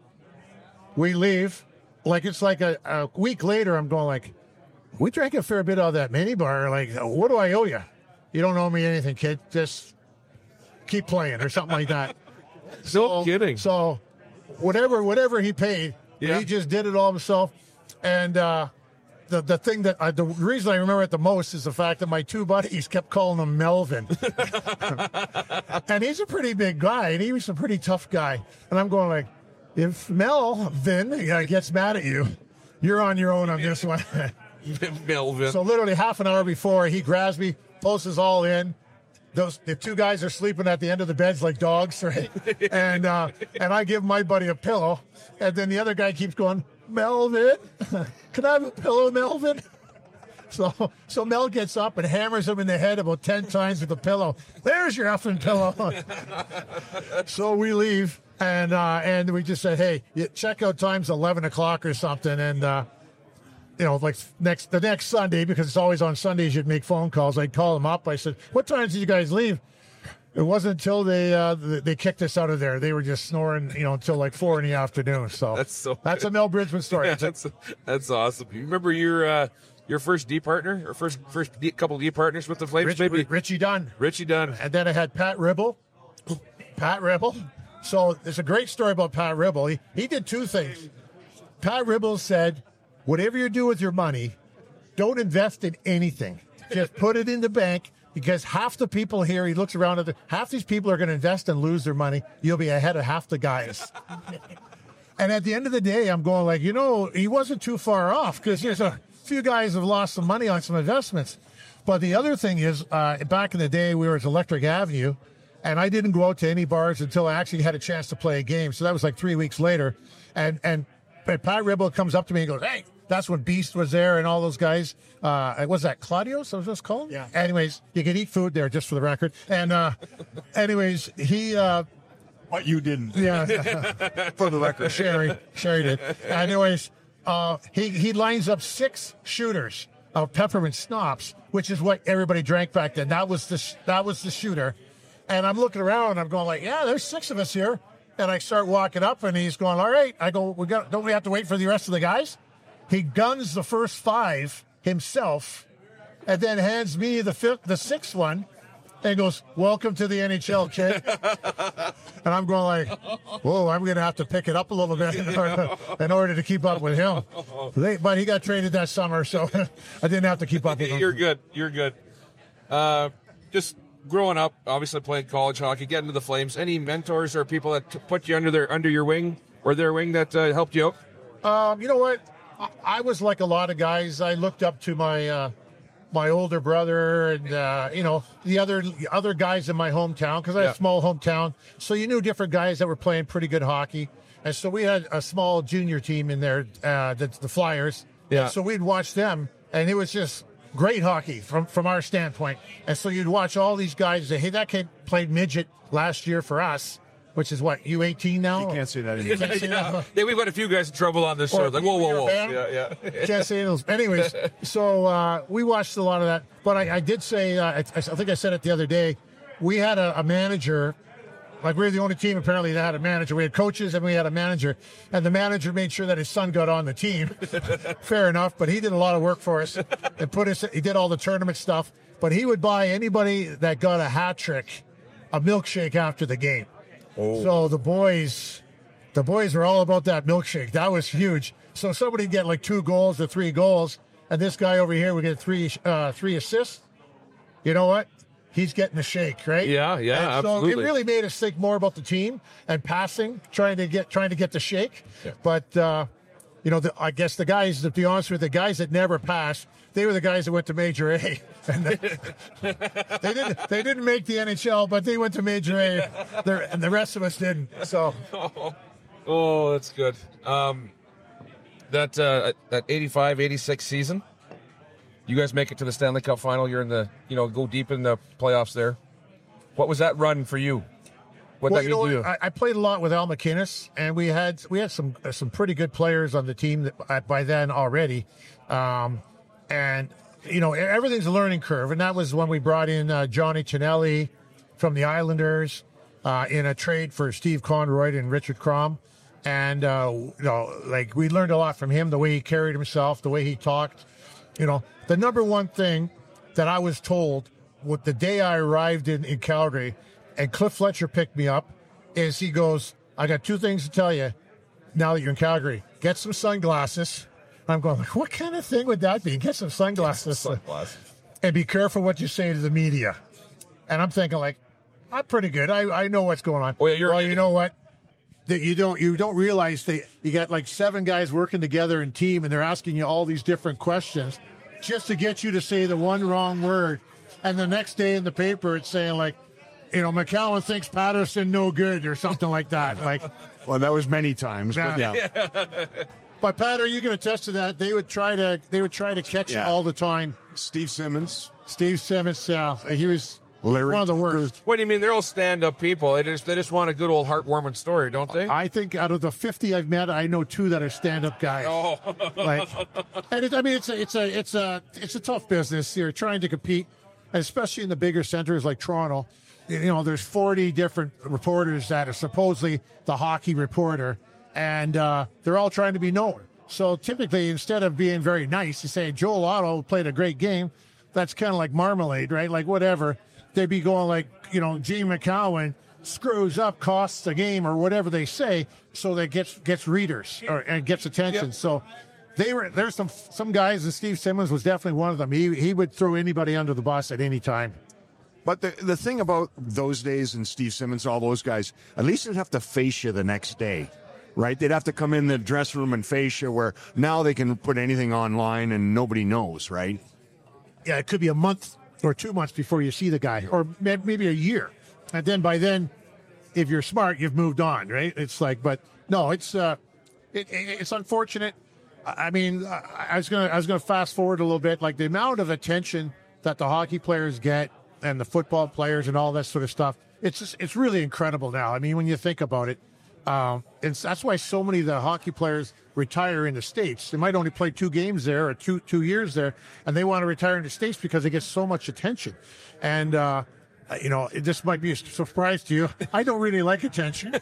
we leave. Like, it's like a, a week later, I'm going like, we drank a fair bit out of that mini bar. Like, what do I owe you? You don't owe me anything, kid. Just keep playing or something like that. No kidding. So whatever whatever he paid, Yeah. he just did it all himself. And uh, the the thing that I, the reason I remember it the most is the fact that my two buddies kept calling him Melvin, and he's a pretty big guy, and he was a pretty tough guy. And I'm going like, if Melvin uh, gets mad at you, you're on your own on this one. Melvin. So literally half an hour before, he grabs me, posts us all in. Those the two guys are sleeping at the end of the beds like dogs, right? And uh, and I give my buddy a pillow, and then the other guy keeps going, Melvin, can I have a pillow, Melvin? So so Mel gets up and hammers him in the head about ten times with the pillow. There's your effing pillow. So we leave, and uh, and we just said, hey, checkout time's eleven o'clock or something, and. Uh, You know, like next the next Sunday, because it's always on Sundays, you'd make phone calls. I'd call them up. I said, "What time did you guys leave?" It wasn't until they uh, they kicked us out of there. They were just snoring, you know, until like four in the afternoon. So That's so that's a Mel Bridgman story. Yeah, that's that's awesome. You remember your uh, your first D partner or first first D, couple D partners with the Flames? Rich, maybe Richie Dunn, Richie Dunn, and then I had Pat Ribble. Pat Ribble. So there's a great story about Pat Ribble. He he did two things. Pat Ribble said, "Whatever you do with your money, don't invest in anything. Just put it in the bank, because half the people here," he looks around at the, half these people are going to invest and lose their money. You'll be ahead of half the guys. And at the end of the day, I'm going like, you know, he wasn't too far off, because there's a few guys have lost some money on some investments. But the other thing is, uh, back in the day, we were at Electric Avenue, and I didn't go out to any bars until I actually had a chance to play a game. So that was like three weeks later. And, and Pat Ribble comes up to me and goes, hey, that's when Beast was there and all those guys. Uh, was that Claudio's? Was this called? Yeah. Anyways, you can eat food there, just for the record. And uh, anyways, he. Uh, What you didn't. yeah. For the record. Sherry, Sherry did. Anyways, uh, he he lines up six shooters of peppermint schnapps, which is what everybody drank back then. That was the sh- that was the shooter. And I'm looking around and I'm going like, yeah, there's six of us here. And I start walking up and he's going, all right. I go, we got don't we have to wait for the rest of the guys? He guns the first five himself, and then hands me the fifth, the sixth one, and goes, "Welcome to the N H L, kid." And I'm going like, "Whoa, I'm going to have to pick it up a little bit in order, in order to keep up with him." They, but he got traded that summer, so I didn't have to keep up with him. You're good. You're good. Uh, just growing up, obviously playing college hockey, getting to the Flames. Any mentors or people that t- put you under their under your wing or their wing that uh, helped you out? Um, you know what? I, I was like a lot of guys. I looked up to my uh, my older brother and uh, you know the other other guys in my hometown, because I had Yeah. a small hometown. So you knew different guys that were playing pretty good hockey, and so we had a small junior team in there, uh, the, the Flyers. Yeah. So we'd watch them, and it was just great hockey from from our standpoint. And so you'd watch all these guys say, "Hey, that kid played midget last year for us." Which is what, U eighteen now? You can't say that You anymore. can't say that. Yeah, we've got a few guys in trouble on this Or show. Like, whoa, whoa, you're a whoa. fan? Yeah, yeah. Can't say those. Anyways, so uh, we watched a lot of that. But I, I did say, uh, I, I think I said it the other day, we had a, a manager. Like, we were the only team apparently that had a manager. We had coaches and we had a manager. And the manager made sure that his son got on the team. Fair enough. But he did a lot of work for us and put us, he did all the tournament stuff. But he would buy anybody that got a hat trick a milkshake after the game. Oh. So the boys, the boys were all about that milkshake. That was huge. So somebody get like two goals or three goals, and this guy over here would get three, uh, three assists. You know what? He's getting a shake, right? Yeah, yeah, and so absolutely. it really made us think more about the team and passing, trying to get trying to get the shake. Yeah. But uh, you know, the, I guess the guys, to be honest with you, the guys that never passed, they were the guys that went to Major A. And they, they didn't. They didn't make the N H L, but they went to Major A. They're, and the rest of us didn't. So Oh, oh, that's good. Um, that uh, that eighty-five eighty-six season, you guys make it to the Stanley Cup final. You're in the, you know, go deep in the playoffs there. What was that run for you? What well, that you know mean to what? you? I, I played a lot with Al McInnes, and we had we had some uh, some pretty good players on the team that, uh, by then already, um, and you know everything's a learning curve. And that was when we brought in uh, Johnny Chinelli from the Islanders uh, in a trade for Steve Conroy and Richard Crom, and uh, you know like we learned a lot from him, the way he carried himself, the way he talked. You know, the number one thing that I was told, what the day I arrived in, in Calgary, and Cliff Fletcher picked me up, is he goes, I got two things to tell you now that you're in Calgary. Get some sunglasses. I'm going, like, what kind of thing would that be? Get some sunglasses. Some sunglasses. And be careful what you say to the media. And I'm thinking, like, I'm pretty good. I, I know what's going on. Well, you're, well, you know what? That you don't you don't realize that you got like seven guys working together in team, and they're asking you all these different questions just to get you to say the one wrong word. And the next day in the paper, it's saying like, you know, McCowan thinks Patterson no good or something like that. Like, well, that was many times. But yeah. But Pat, are you going to attest to that? They would try to they would try to catch Yeah. you all the time. Steve Simmons, Steve Simmons, uh, he was Larry one of the worst. What do you mean? They're all stand-up people. They just they just want a good old heartwarming story, don't they? I think out of the fifty I've met, I know two that are stand-up guys. Oh. Like, and it, I mean, it's a, it's a, it's a, it's a tough business. You're trying to compete, and especially in the bigger centers like Toronto. You know, there's forty different reporters that are supposedly the hockey reporter, and uh, they're all trying to be known. So typically, instead of being very nice, you say Joel Otto played a great game. That's kind of like marmalade, right? Like whatever. They'd be going like, you know, Gene McCowan screws up, costs the game, or whatever they say, so that gets gets readers or and gets attention. Yep. So they were there's some some guys, and Steve Simmons was definitely one of them. He he would throw anybody under the bus at any time. But the the thing about those days and Steve Simmons, all those guys, at least they'd have to face you the next day, right? They'd have to come in the dressing room and face you, where now they can put anything online and nobody knows, right? Yeah, it could be a month or two months before you see the guy, or may- maybe a year. And then by then, if you're smart, you've moved on, right? It's like, but no, it's uh, it, it, it's unfortunate. I I mean, I I was gonna I was gonna fast forward a little bit, like the amount of attention that the hockey players get and the football players and all that sort of stuff. It's just, it's really incredible now. I mean, when you think about it, um, it's that's why so many of the hockey players retire in the States. They might only play two games there or two two years there, and they want to retire in the States because they get so much attention. And uh, you know, this might be a surprise to you. I don't really like attention.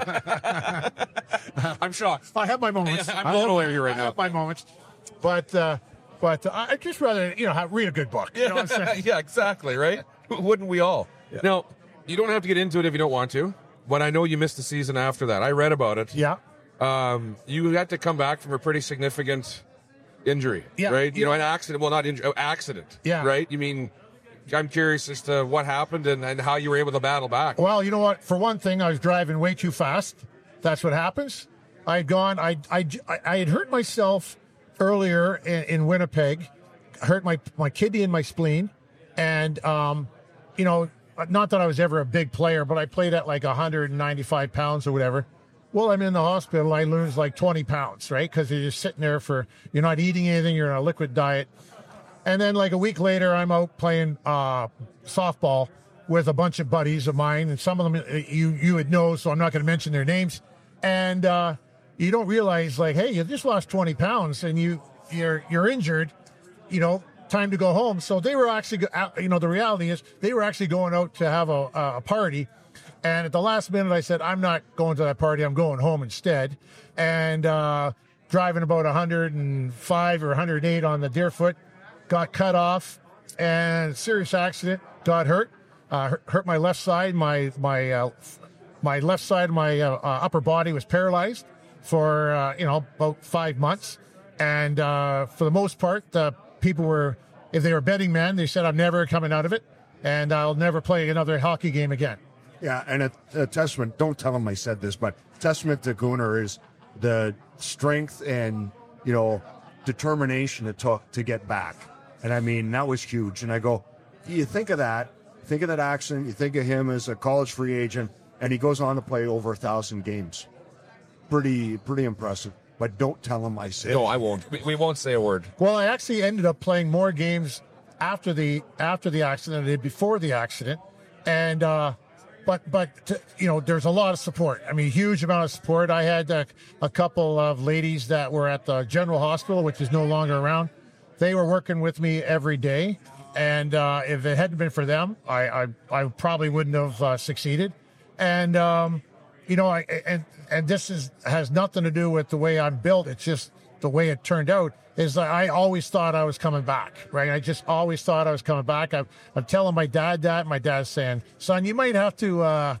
I'm shocked. I have my moments. I'm blown away with you right I now. have my moments, but uh, but uh, I'd just rather you know have, read a good book. You know what I'm saying? Yeah, exactly, right? Wouldn't we all? Yeah. Now, you don't have to get into it if you don't want to, but I know you missed the season after that. I read about it. Yeah. Um, you had to come back from a pretty significant injury, Yeah. right? You Yeah. know, an accident. Well, not injury, oh, accident. Yeah. Right? You mean, I'm curious as to what happened and, and how you were able to battle back. Well, you know what? For one thing, I was driving way too fast. That's what happens. I had gone. I I I had hurt myself earlier in, in Winnipeg. Hurt my my kidney and my spleen, and um, you know, not that I was ever a big player, but I played at like one hundred ninety-five pounds or whatever. Well, I'm in the hospital. I lose like twenty pounds, right? Because you're just sitting there for, you're not eating anything. You're on a liquid diet. And then like a week later, I'm out playing uh, softball with a bunch of buddies of mine. And some of them uh, you, you would know, so I'm not going to mention their names. And uh, you don't realize like, hey, you just lost twenty pounds and you, you're, you're injured, you know, time to go home. So they were actually, go- out- you know, the reality is they were actually going out to have a, a party. And at the last minute, I said, I'm not going to that party. I'm going home instead. And uh, driving about one hundred five or one hundred eight on the Deerfoot, got cut off, and serious accident, got hurt. Uh, hurt, hurt my left side. My my uh, my left side of my uh, uh, upper body was paralyzed for, uh, you know, about five months. And uh, for the most part, the people were, if they were betting men, they said, I'm never coming out of it, and I'll never play another hockey game again. Yeah, and a, a testament, don't tell him I said this, but testament to Gunnar is the strength and, you know, determination it took to get back. And I mean, that was huge. And I go, you think of that, think of that accident, you think of him as a college free agent, and he goes on to play over a thousand games. Pretty, pretty impressive. But don't tell him I said No, it. I won't. We, we won't say a word. Well, I actually ended up playing more games after the after the accident than I did before the accident, and uh, but but t- you know, there's a lot of support. I mean, huge amount of support. I had a, a couple of ladies that were at the General Hospital, which is no longer around. They were working with me every day, and uh, if it hadn't been for them, I I, I probably wouldn't have uh, succeeded. And um, you know, I and and this is has nothing to do with the way I'm built. It's just the way it turned out. Is that I always thought I was coming back, right? I just always thought I was coming back. I'm, I'm telling my dad that. My dad's saying, "Son, you might have to, uh,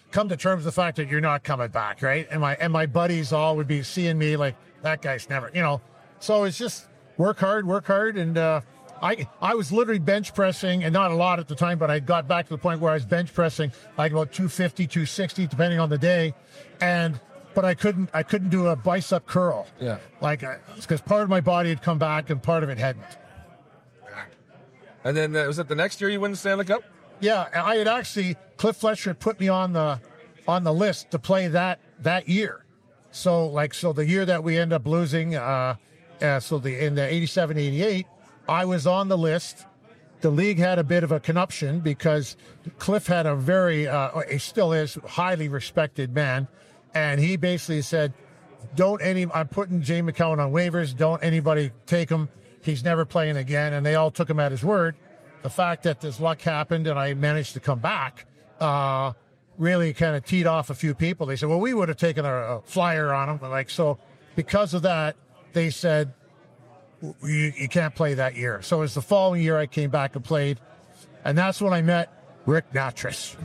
come to terms with the fact that you're not coming back, right? And my and my buddies all would be seeing me like, that guy's never, you know. So it's just work hard, work hard, and uh, I I was literally bench pressing, and not a lot at the time, but I got back to the point where I was bench pressing like about two fifty, two sixty, depending on the day, and but I couldn't I couldn't do a bicep curl. Yeah. Like, because part of my body had come back and part of it hadn't. And then uh, was it the next year you win the Stanley Cup? Yeah, I had actually, Cliff Fletcher had put me on the on the list to play that that year. So like so the year that we end up losing, uh, uh so the in the eighty-seven eighty-eight, I was on the list. The league had a bit of a conniption because Cliff had a very uh he still is highly respected man, and he basically said, don't any I'm putting Jay McCown on waivers, don't anybody take him. He's never playing again, and they all took him at his word. The fact that this luck happened and I managed to come back uh, really kind of teed off a few people. They said, well, we would have taken a, a flyer on him. Like, so because of that, they said, you, you can't play that year. So it was the following year I came back and played, and that's when I met Rick Natras.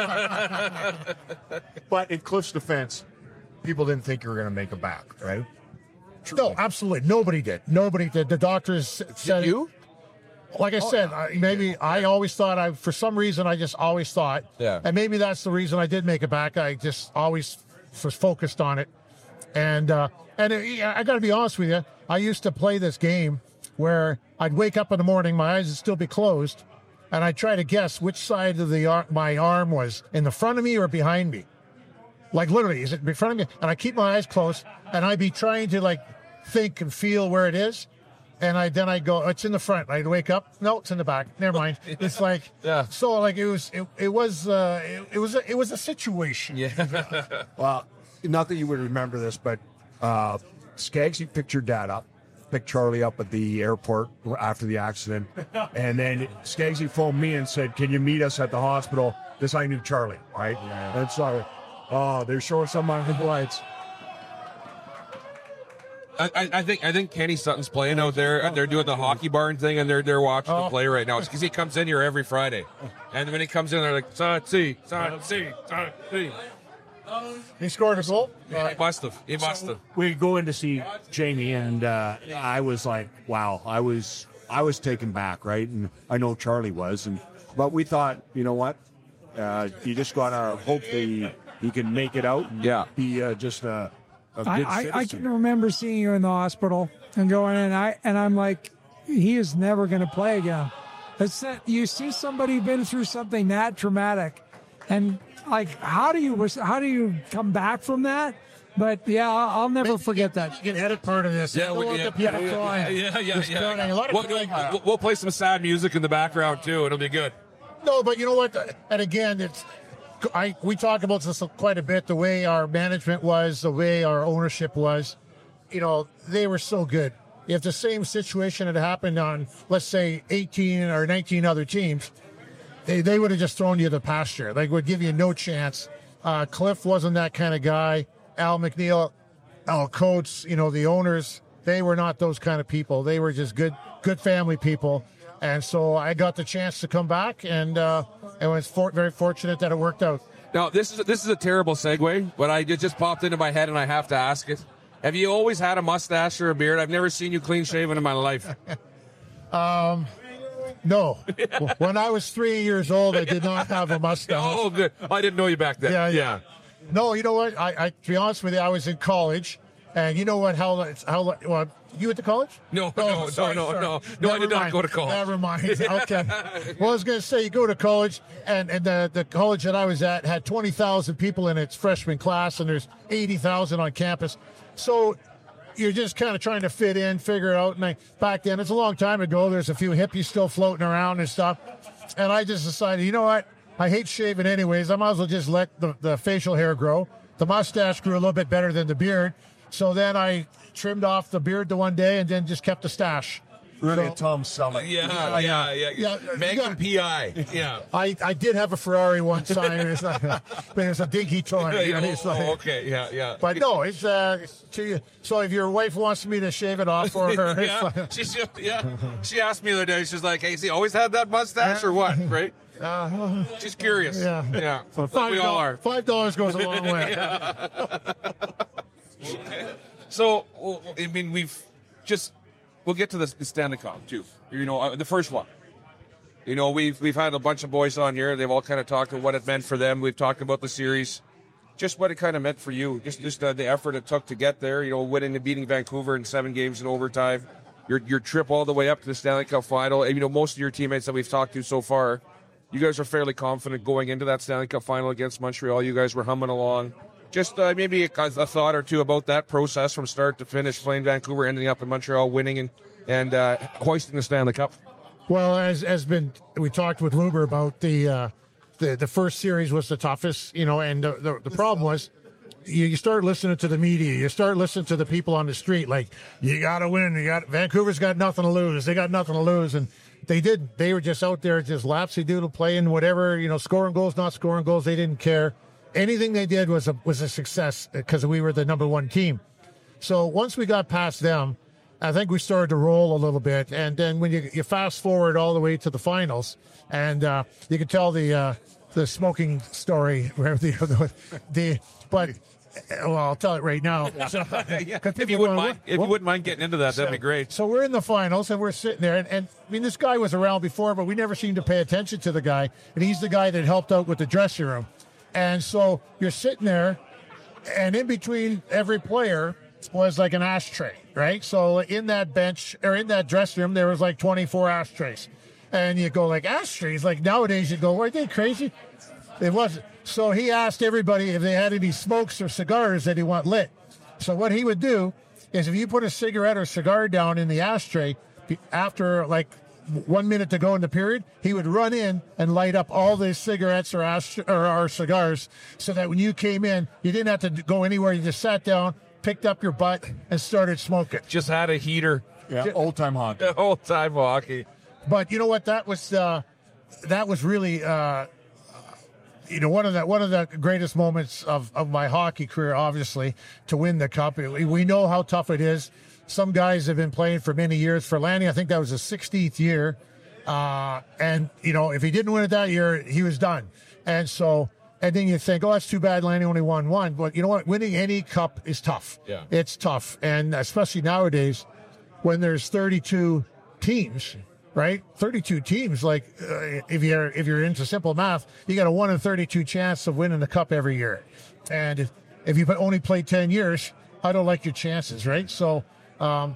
But in Cliff's defense, people didn't think you were going to make it back, right? No, absolutely. Nobody did. Nobody did. The doctors said you? Like I said, I, maybe I always thought I, for some reason, I just always thought, Yeah. and maybe that's the reason I did make it back. I just always was focused on it, and uh, and it, I got to be honest with you, I used to play this game where I'd wake up in the morning, my eyes would still be closed, and I'd try to guess which side of the ar- my arm was in the front of me or behind me. Like literally, is it in front of me? And I keep my eyes closed, and I'd be trying to like think and feel where it is. And I then I go, it's in the front. I'd wake up, no, it's in the back. Never mind. It's like, Yeah. So like it was, it, it was, uh, it, it was, a, it was a situation. Yeah. Well, not that you would remember this, but uh, Skaggsy picked your dad up, picked Charlie up at the airport after the accident, and then Skaggsy phoned me and said, "Can you meet us at the hospital?" This I knew Charlie, right? Yeah. And so, oh, they're showing some on the lights. I, I I think I think Kenny Sutton's playing out there. They're doing the hockey barn thing, and they're they're watching Oh. the play right now. It's because he comes in here every Friday, and when he comes in, they're like, "Son, see, son, see, son, see." He scored a goal. He must have. He must have. We go in to see Jamie, and uh, I was like, wow, I was I was taken back, right? And I know Charlie was, and but we thought, you know what? Uh, you just gotta hope that he, he can make it out. And Yeah. be uh, just a, a good I, I, I citizen. can remember seeing you in the hospital and going in, and I and I'm like, he is never going to play again. It's that you see somebody been through something that traumatic, and like, how do you how do you come back from that? But yeah, I'll, I'll never forget that. You can edit part of this. I don't we- want yeah, the people yeah, crying. yeah, yeah, Just yeah. crying. A lot of We'll, people like that. we'll, we'll play some sad music in the background too. It'll be good. No, but you know what? And again, it's I we talk about this quite a bit. The way our management was, the way our ownership was, you know, they were so good. If the same situation had happened on, let's say, eighteen or nineteen other teams, they they would have just thrown you to the pasture. They would give you no chance. Uh, Cliff wasn't that kind of guy. Al McNeil, Al Coates, you know, the owners, they were not those kind of people. They were just good, good family people. And so I got the chance to come back, and uh, I was for, very fortunate that it worked out. Now this is this is a terrible segue, but I it just popped into my head and I have to ask it. Have you always had a mustache or a beard? I've never seen you clean shaven in my life. No, when I was three years old, I did not have a mustache. Oh, good. I didn't know you back then. Yeah, yeah. No, you know what? I, I to be honest with you, I was in college, and you know what? How how well, you went to college? No, Oh, no, sorry, no, no, sorry. no, no. I Never did not mind. go to college. Never mind. Okay. Well, I was going to say, you go to college, and, and the, the college that I was at had twenty thousand people in its freshman class, and there's eighty thousand on campus. So you're just kind of trying to fit in, figure it out. And I, back then, it's a long time ago, there's a few hippies still floating around and stuff. And I just decided, you know what? I hate shaving anyways. I might as well just let the, the facial hair grow. The mustache grew a little bit better than the beard. So then I trimmed off the beard the one day and then just kept the stash. Really, So- a Tom Selleck. Yeah, yeah, yeah. Yeah, Magnum yeah. P I. Yeah. I, I did have a Ferrari one time. It's like, but it's a dinky toy. You know, it's Oh, like- okay. Yeah, yeah. But no, it's uh. To, so if your wife wants me to shave it off for her, it's yeah, like, she, she, yeah. She asked me the other day. She's like, "Hey, has he always had that mustache or what?" Right? Uh, Just curious. Yeah. Yeah. But Like we all doll- are. Five dollars goes a long way. So, well, I mean, we've just, we'll get to the, the Stanley Cup, too. You know, uh, the first one. You know, we've we've had a bunch of boys on here. They've all kind of talked about what it meant for them. We've talked about the series. Just what it kind of meant for you. Just just uh, the effort it took to get there. You know, winning and beating Vancouver in seven games in overtime. Your your trip all the way up to the Stanley Cup final. And, you know, most of your teammates that we've talked to so far, you guys are fairly confident going into that Stanley Cup final against Montreal. You guys were humming along. Just uh, maybe a, a thought or two about that process from start to finish, playing Vancouver, ending up in Montreal, winning and and uh, hoisting the Stanley Cup. Well, as as been, we talked with Luber about the uh, the the first series was the toughest, you know, and the the, the problem was you, you start listening to the media, you start listening to the people on the street, like you got to win, you got Vancouver's got nothing to lose, they got nothing to lose, and they did. They were just out there, just lapsy-doodle playing whatever, you know, scoring goals, not scoring goals. They didn't care. Anything they did was a was a success because we were the number one team. So once we got past them, I think we started to roll a little bit, and then when you, you fast forward all the way to the finals, and uh, you can tell the uh, the smoking story, where the, the, the but well, I'll tell it right now. So, yeah. If you wouldn't mind, if you wouldn't mind getting into that, that'd be great. So we're in the finals, and we're sitting there, and, and I mean, this guy was around before, but we never seemed to pay attention to the guy, and he's the guy that helped out with the dressing room, and so you're sitting there, and in between every player was like an ashtray, right? So in that bench or in that dressing room, there was like twenty-four ashtrays. And you go like, ashtrays? Like nowadays you go, are they crazy? It wasn't. So he asked everybody if they had any smokes or cigars that he want lit. So what he would do is if you put a cigarette or cigar down in the ashtray, after like one minute to go in the period, he would run in and light up all the cigarettes or, ash- or, or cigars so that when you came in, you didn't have to go anywhere. You just sat down, picked up your butt, and started smoking. Just had a heater. Yeah, old time hockey. Old time hockey. But you know what? That was uh, that was really uh, you know one of the one of the greatest moments of, of my hockey career. Obviously, to win the cup. We know how tough it is. Some guys have been playing for many years. For Lanny, I think that was his sixteenth year, uh, and you know if he didn't win it that year, he was done. And so. And then you think, oh, that's too bad Lanny only won one. But you know what? Winning any cup is tough. Yeah. It's tough. And especially nowadays when there's thirty-two teams, right? thirty-two teams, like uh, if you're if you're into simple math, you got a one in thirty-two chance of winning the cup every year. And if, if you only played ten years, I don't like your chances, right? So um,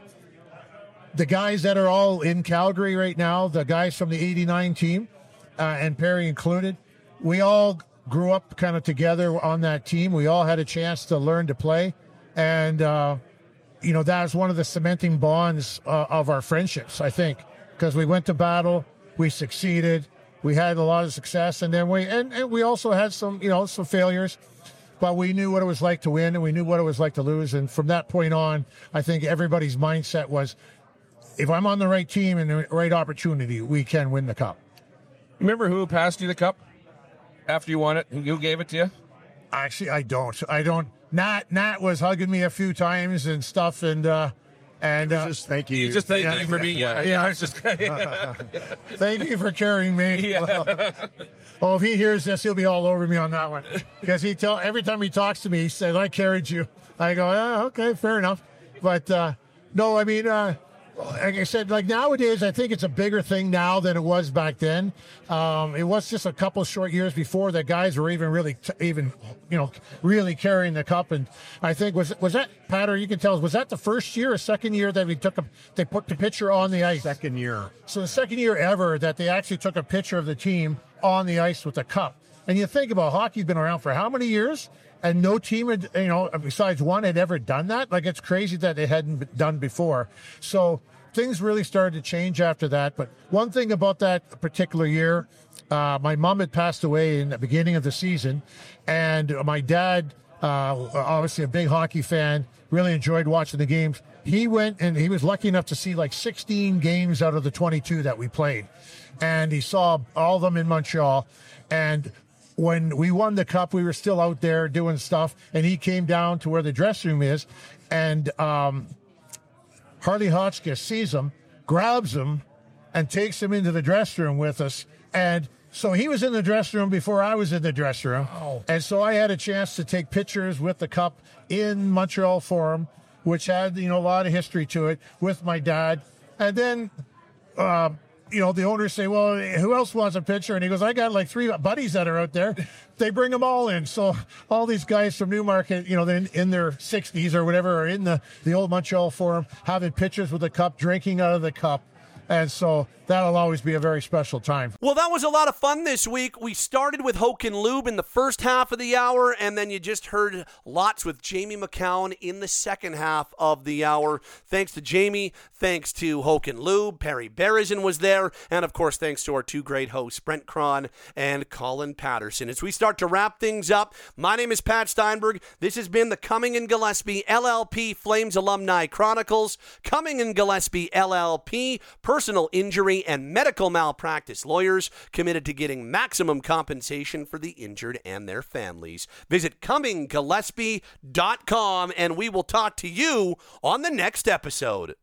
the guys that are all in Calgary right now, the guys from the eighty-nine team, uh, and Perry included, we all grew up kind of together on that team. We all had a chance to learn to play. And, uh, you know, that was one of the cementing bonds uh, of our friendships, I think, because we went to battle, we succeeded, we had a lot of success, and then we, and, and we also had some, you know, some failures, but we knew what it was like to win and we knew what it was like to lose. And from that point on, I think everybody's mindset was, if I'm on the right team and the right opportunity, we can win the cup. Remember who passed you the cup? After you won it, who gave it to you? Actually, I don't. I don't. Nat Nat was hugging me a few times and stuff, and uh, and uh, Just thank you. Just thank Yeah. you for me. Yeah, Yeah. I was just. thank you for carrying me. Yeah. Oh, if he hears this, he'll be all over me on that one because he tell every time he talks to me, he says, "I carried you." I go, "Yeah, okay, fair enough." But uh, no, I mean. Uh, Like I said, like nowadays, I think it's a bigger thing now than it was back then. Um, it was just a couple short years before that guys were even really, t- even you know, really carrying the cup. And I think was was that Patter? You can tell us, was that the first year or second year that we took a they put the pitcher on the ice? Second year. So the second year ever that they actually took a picture of the team on the ice with the cup. And you think about hockey's been around for how many years? And no team had, you know, besides one had ever done that. Like, it's crazy that it hadn't done before. So things really started to change after that. But one thing about that particular year, uh, my mom had passed away in the beginning of the season. And my dad, uh, obviously a big hockey fan, really enjoyed watching the games. He went and he was lucky enough to see like sixteen games out of the twenty-two that we played. And he saw all of them in Montreal. And when we won the cup, we were still out there doing stuff, and he came down to where the dressing room is, and um, Harley Hotchkiss sees him, grabs him, and takes him into the dressing room with us. And So he was in the dressing room before I was in the dressing room. Oh. And so I had a chance to take pictures with the cup in Montreal Forum, which had, you know, a lot of history to it, with my dad. And then, uh, you know, the owners say, well, who else wants a picture? And he goes, I got like three buddies that are out there. They bring them all in. So all these guys from Newmarket, you know, in, in their sixties or whatever, are in the, the old Montreal Forum, having pictures with the cup, drinking out of the cup. And so that'll always be a very special time. Well, that was a lot of fun this week. We started with Hoke and Lube in the first half of the hour, and then you just heard lots with Jamie McCown in the second half of the hour. Thanks to Jamie, thanks to Hoke and Lube, Perry Berezin was there, and of course thanks to our two great hosts, Brent Cron and Colin Patterson. As we start to wrap things up, my name is Pat Steinberg. This has been the Cumming and Gillespie L L P Flames Alumni Chronicles. Cumming and Gillespie L L P, personal injury and medical malpractice lawyers committed to getting maximum compensation for the injured and their families. Visit cumming gillespie dot com and we will talk to you on the next episode.